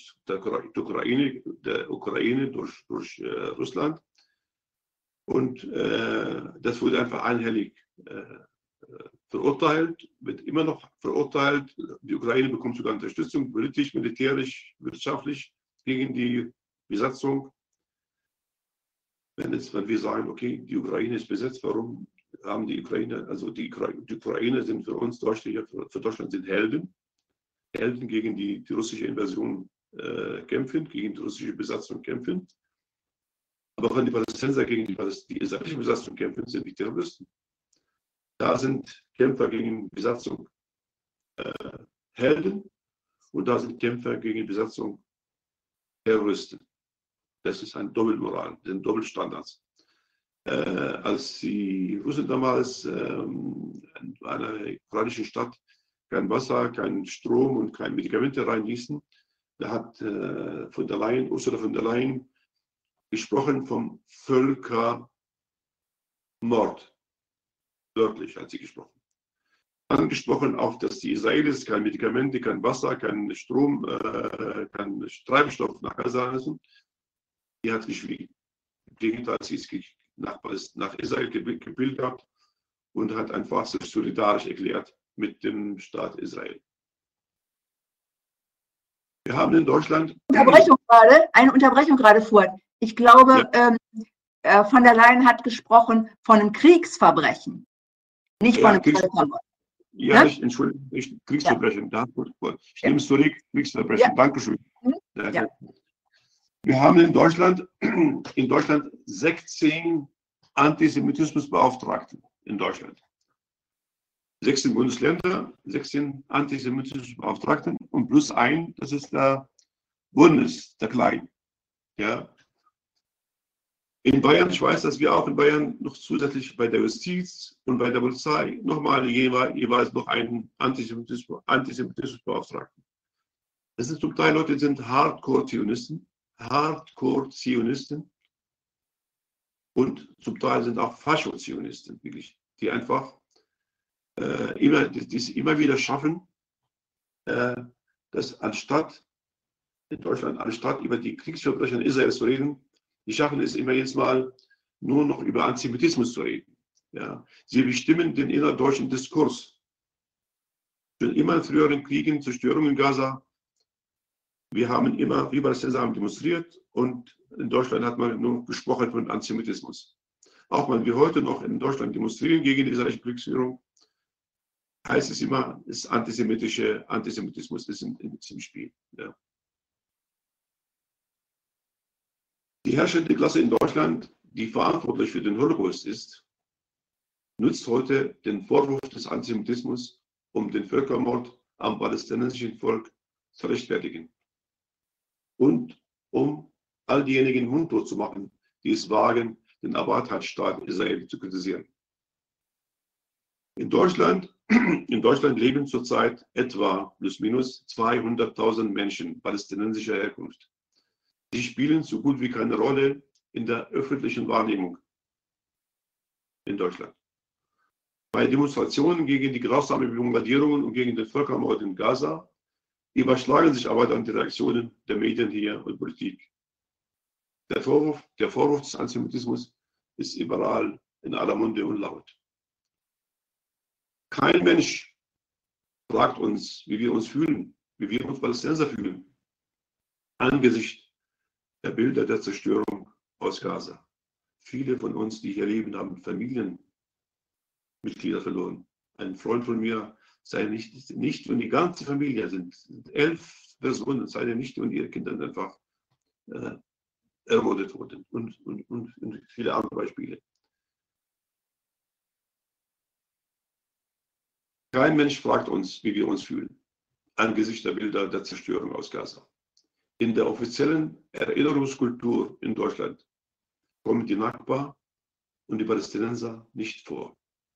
der Ukraine durch Russland. Und das wurde einfach einhellig verurteilt, wird immer noch verurteilt. Die Ukraine bekommt sogar Unterstützung, politisch, militärisch, wirtschaftlich gegen die Besatzung. Wenn wir sagen, okay, die Ukraine ist besetzt, warum haben die Ukrainer, also die Ukrainer sind für uns Deutsche, für Deutschland sind Helden gegen die russische Invasion kämpfen, gegen die russische Besatzung kämpfen. Aber wenn die Palästinenser gegen die israelische Besatzung kämpfen, sind die Terroristen. Da sind Kämpfer gegen Besatzung Helden und da sind Kämpfer gegen Besatzung Terroristen. Das ist eine Doppelmoral, das sind Doppelstandards. Als die Russen damals in einer ukrainischen Stadt kein Wasser, kein Strom und keine Medikamente reinließen, da hat Ursula von der Leyen gesprochen vom Völkermord. Wörtlich hat sie gesprochen. Angesprochen auch, dass die Israelis keine Medikamente, kein Wasser, kein Strom, kein Treibstoff nach Gaza lassen. Die hat geschwiegen. Im Gegenteil, sie ist nach Israel gebildet hat und hat einfach sich solidarisch erklärt mit dem Staat Israel. Wir haben in Deutschland eine Unterbrechung gerade vor. Ich glaube, ja. Von der Leyen hat gesprochen von einem Kriegsverbrechen, nicht von einem Völkermord. Ja, ne? Entschuldigung, Kriegsverbrechen. Ja. Ich nehme es zurück, Kriegsverbrechen. Ja. Dankeschön. Ja. Wir haben in Deutschland 16 Antisemitismusbeauftragten in Deutschland. 16 Bundesländer, 16 Antisemitismusbeauftragten und plus ein, das ist der der Klein. Ja. In Bayern, ich weiß, dass wir auch in Bayern noch zusätzlich bei der Justiz und bei der Polizei nochmal jeweils noch einen Antisemitismusbeauftragten. Das sind zum Teil Leute, die sind Hardcore-Zionisten, Hardcore-Zionisten und zum Teil sind auch Fascho-Zionisten, wirklich, die einfach die es immer wieder schaffen, dass anstatt in Deutschland, anstatt über die Kriegsverbrechen Israels zu reden, die schaffen es immer jetzt mal nur noch über Antisemitismus zu reden. Ja. Sie bestimmen den innerdeutschen Diskurs. Schon immer in früheren Kriegen, Zerstörungen in Gaza, wir haben immer wie Palästinenser demonstriert und in Deutschland hat man nur gesprochen von Antisemitismus. Auch wenn wir heute noch in Deutschland demonstrieren gegen die israelische Kriegsführung, heißt es immer, das Antisemitismus ist im Spiel. Ja. Die herrschende Klasse in Deutschland, die verantwortlich für den Holocaust ist, nutzt heute den Vorwurf des Antisemitismus, um den Völkermord am palästinensischen Volk zu rechtfertigen und um all diejenigen mundtot zu machen, die es wagen, den Apartheidstaat Israel zu kritisieren. In Deutschland leben zurzeit etwa plus minus 200.000 Menschen palästinensischer Herkunft. Sie spielen so gut wie keine Rolle in der öffentlichen Wahrnehmung in Deutschland. Bei Demonstrationen gegen die grausamen Bombardierungen und gegen den Völkermord in Gaza überschlagen sich aber dann die Reaktionen der Medien hier und Politik. Der Vorwurf des Antisemitismus ist überall in aller Munde und laut. Kein Mensch fragt uns, wie wir uns fühlen, wie wir uns Palästinenser fühlen, angesichts der Bilder der Zerstörung aus Gaza. Viele von uns, die hier leben, haben Familienmitglieder verloren. Ein Freund von mir, seine Nichte und die ganze Familie sind 11 Personen, seine Nichte und ihre Kinder sind einfach ermordet worden und viele andere Beispiele. Kein Mensch fragt uns, wie wir uns fühlen, angesichts der Bilder der Zerstörung aus Gaza. In der offiziellen Erinnerungskultur in Deutschland kommen die Nakba und die Palästinenser nicht vor.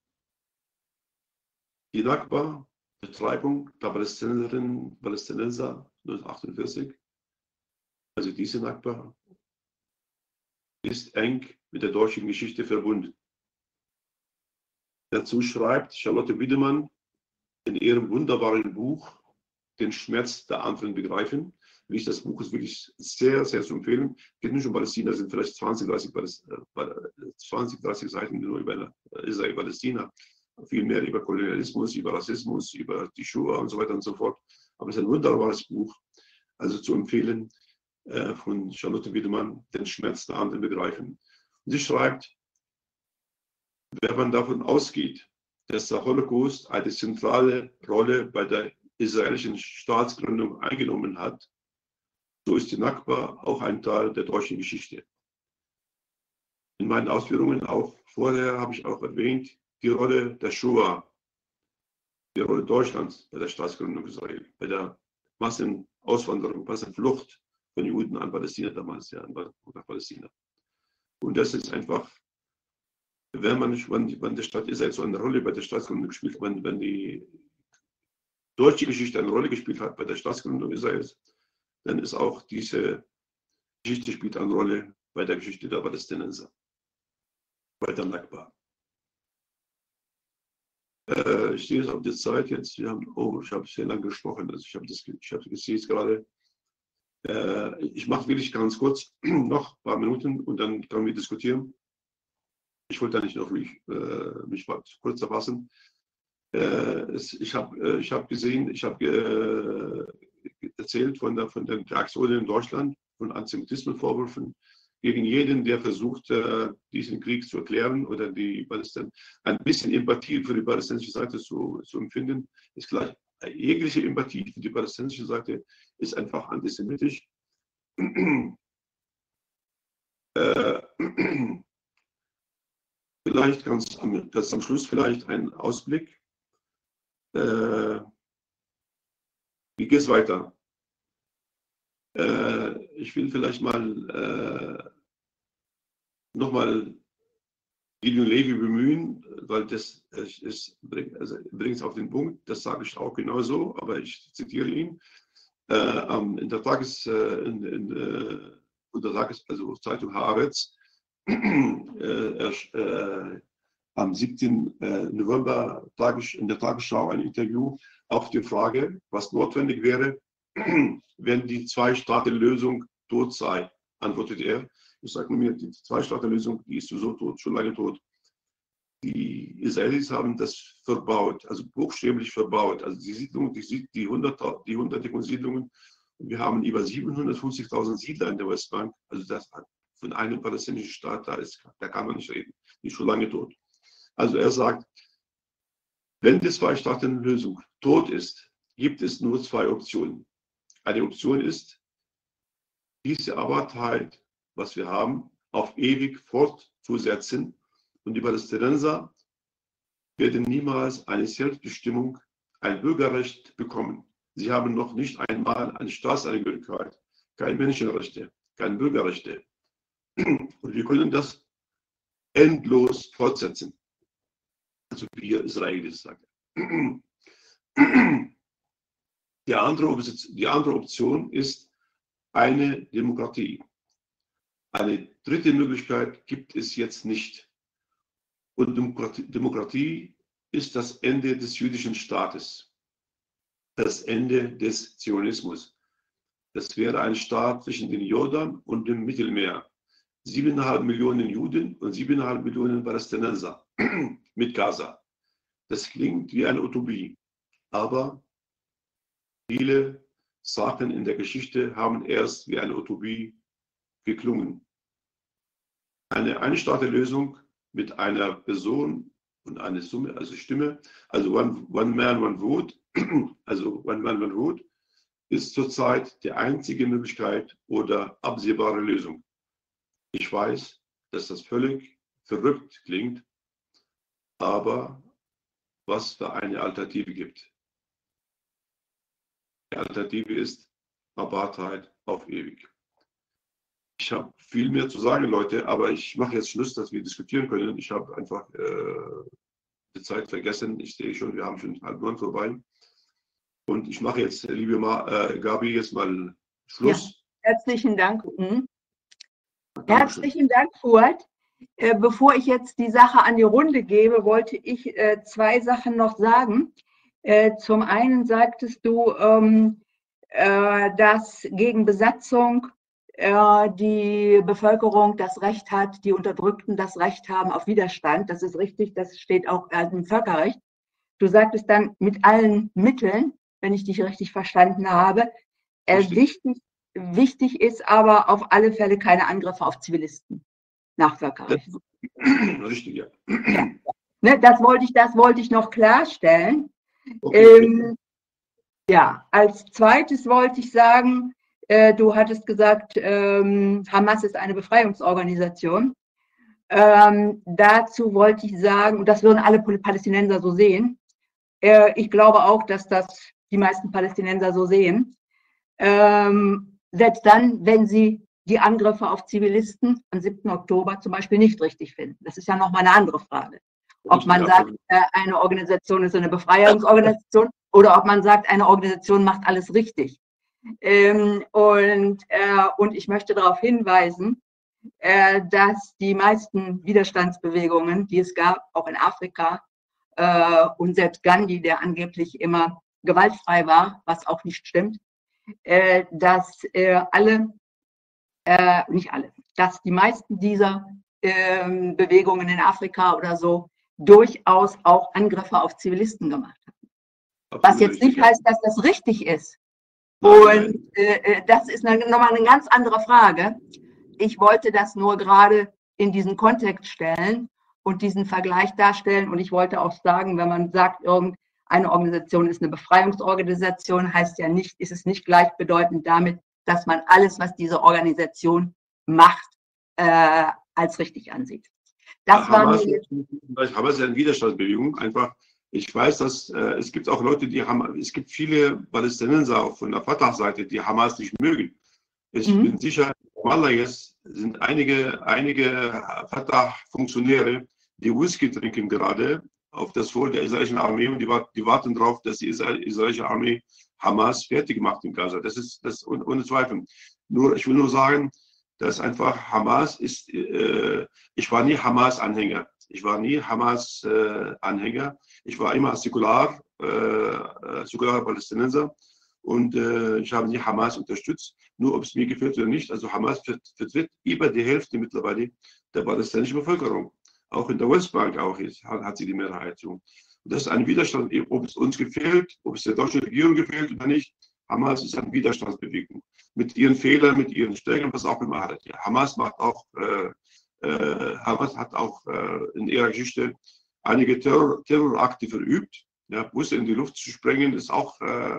Die Nakba, Betreibung der Palästinenserinnen und Palästinenser 1948, also diese Nakba, ist eng mit der deutschen Geschichte verbunden. Dazu schreibt Charlotte Wiedemann in ihrem wunderbaren Buch Den Schmerz der anderen begreifen. Das Buch ist wirklich sehr, sehr zu empfehlen. Es geht nicht um Palästina, es sind vielleicht 20, 30 Seiten nur über Israel-Palästina. Viel mehr über Kolonialismus, über Rassismus, über die Shoah und so weiter und so fort. Aber es ist ein wunderbares Buch, also zu empfehlen, von Charlotte Wiedemann, Den Schmerz der anderen begreifen. Und sie schreibt, wenn man davon ausgeht, dass der Holocaust eine zentrale Rolle bei der israelischen Staatsgründung eingenommen hat, so ist die Nakba auch ein Teil der deutschen Geschichte. In meinen Ausführungen auch vorher habe ich auch erwähnt, die Rolle der Shoah, die Rolle Deutschlands bei der Staatsgründung Israel, bei der Massenauswanderung, Massenflucht von Juden an Palästina damals, ja, nach Palästina. Und das ist einfach, wenn der Staat Israel so eine Rolle bei der Staatsgründung gespielt hat, wenn die deutsche Geschichte eine Rolle gespielt hat bei der Staatsgründung Israels, dann ist auch diese Geschichte spielt eine Rolle bei der Geschichte der Palästinenser, bei der Nakba. Ich sehe es auf die Zeit jetzt. Ich habe sehr lange gesprochen. Also ich habe das jetzt gerade. Ich mache wirklich ganz kurz noch ein paar Minuten und dann können wir diskutieren. Ich wollte da nicht noch mich kurz erfassen. Ich habe gesehen, ich habe erzählt von den Reaktionen in Deutschland, von Antisemitismusvorwürfen gegen jeden, der versucht, diesen Krieg zu erklären oder ein bisschen Empathie für die palästinensische Seite zu empfinden, ist gleich. Jegliche Empathie für die palästinensische Seite ist einfach antisemitisch. Vielleicht ganz am Schluss vielleicht ein Ausblick. Wie geht es weiter? Ich will vielleicht mal nochmal Gideon Levy bemühen, weil das bringt es auf den Punkt, das sage ich auch genauso, aber ich zitiere ihn. In der und da sagt es also Zeitung Haaretz, am 7. November in der Tagesschau ein Interview auf die Frage, was notwendig wäre, wenn die Zwei-Staaten-Lösung tot sei. Antwortet er, ich sage mir, die Zwei-Staaten-Lösung, die ist so tot, schon lange tot. Die Israelis haben das verbaut, also buchstäblich verbaut. Also die Siedlungen, die hunderte von Siedlungen. Wir haben über 750.000 Siedler in der Westbank. Also das von einem palästinensischen Staat, da kann man nicht reden. Die ist schon lange tot. Also er sagt, wenn die Zwei-Staaten-Lösung tot ist, gibt es nur zwei Optionen. Eine Option ist, diese Apartheid, was wir haben, auf ewig fortzusetzen. Und die Palästinenser werden niemals eine Selbstbestimmung, ein Bürgerrecht bekommen. Sie haben noch nicht einmal eine Staatsangehörigkeit, keine Menschenrechte, keine Bürgerrechte. Und wir können das endlos fortsetzen. Also wir Israelis sagen. Die andere Option ist eine Demokratie. Eine dritte Möglichkeit gibt es jetzt nicht. Und Demokratie ist das Ende des jüdischen Staates, das Ende des Zionismus. Das wäre ein Staat zwischen den Jordan und dem Mittelmeer. 7,5 Millionen Juden und 7,5 Millionen Palästinenser mit Gaza. Das klingt wie eine Utopie, aber viele Sachen in der Geschichte haben erst wie eine Utopie geklungen. Eine Ein-Staaten-Lösung mit einer Person und einer Summe, also Stimme, also one man, one vote, also one man, one vote, ist zurzeit die einzige Möglichkeit oder absehbare Lösung. Ich weiß, dass das völlig verrückt klingt, aber was für eine Alternative gibt. Die Alternative ist Apartheid auf ewig. Ich habe viel mehr zu sagen, Leute, aber ich mache jetzt Schluss, dass wir diskutieren können. Ich habe einfach die Zeit vergessen. Ich sehe schon, wir haben schon 8:30 vorbei. Und ich mache jetzt, liebe Gabi, jetzt mal Schluss. Ja, herzlichen Dank. Herzlichen Dank, Fuad. Bevor ich jetzt die Sache an die Runde gebe, wollte ich zwei Sachen noch sagen. Zum einen sagtest du, dass gegen Besatzung die Bevölkerung das Recht hat, die Unterdrückten das Recht haben auf Widerstand. Das ist richtig, das steht auch im Völkerrecht. Du sagtest dann mit allen Mitteln, wenn ich dich richtig verstanden habe. Wichtig ist aber auf alle Fälle keine Angriffe auf Zivilisten nach Völkerrecht. Richtig, ja. Ja. Ne, das wollte ich noch klarstellen. Okay. Ja, als zweites wollte ich sagen, du hattest gesagt, Hamas ist eine Befreiungsorganisation. Dazu wollte ich sagen, und das würden alle Palästinenser so sehen, ich glaube auch, dass das die meisten Palästinenser so sehen. Selbst dann, wenn sie die Angriffe auf Zivilisten am 7. Oktober zum Beispiel nicht richtig finden. Das ist ja nochmal eine andere Frage. Ob man sagt, eine Organisation ist eine Befreiungsorganisation oder ob man sagt, eine Organisation macht alles richtig. Und ich möchte darauf hinweisen, dass die meisten Widerstandsbewegungen, die es gab, auch in Afrika, und selbst Gandhi, der angeblich immer gewaltfrei war, was auch nicht stimmt, dass dass die meisten dieser Bewegungen in Afrika oder so durchaus auch Angriffe auf Zivilisten gemacht haben. Was jetzt nicht heißt, dass das richtig ist. Und das ist nochmal eine ganz andere Frage. Ich wollte das nur gerade in diesen Kontext stellen und diesen Vergleich darstellen. Und ich wollte auch sagen, wenn man sagt, irgendeine Organisation ist eine Befreiungsorganisation, heißt ja nicht, ist es nicht gleichbedeutend damit, dass man alles, was diese Organisation macht, als richtig ansieht. Das war Hamas ist eine Widerstandsbewegung. Einfach, ich weiß, dass es gibt auch Leute, es gibt viele Palästinenser auch von der Fatah-Seite, die Hamas nicht mögen. Ich bin sicher, jetzt sind einige Fatah-Funktionäre, die Whisky trinken gerade auf das Wohl der israelischen Armee und die warten darauf, dass die israelische Armee Hamas fertig macht in Gaza. Das ist ohne Zweifel. Ich will nur sagen, dass einfach Hamas ist, ich war nie Hamas-Anhänger. Ich war nie Hamas-Anhänger. Ich war immer säkularer Palästinenser und ich habe nie Hamas unterstützt, nur ob es mir gefällt oder nicht. Also Hamas vertritt über die Hälfte mittlerweile der palästinensischen Bevölkerung. Auch in der Westbank hat sie die Mehrheit. Und das ist ein Widerstand, ob es uns gefällt, ob es der deutschen Regierung gefällt oder nicht. Hamas ist eine Widerstandsbewegung. Mit ihren Fehlern, mit ihren Stärken, was auch immer hat. Ja, Hamas hat auch in ihrer Geschichte einige Terrorakte verübt. Ja, Busse in die Luft zu sprengen, ist auch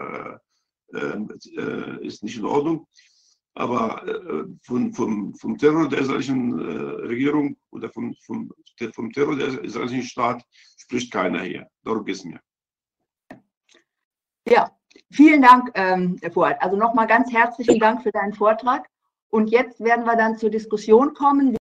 ist nicht in Ordnung. Aber vom Terror der israelischen Regierung oder vom Terror der israelischen Staat spricht keiner hier. Darum geht es mir. Ja, vielen Dank, Herr Fuad. Also nochmal ganz herzlichen Dank für deinen Vortrag. Und jetzt werden wir dann zur Diskussion kommen.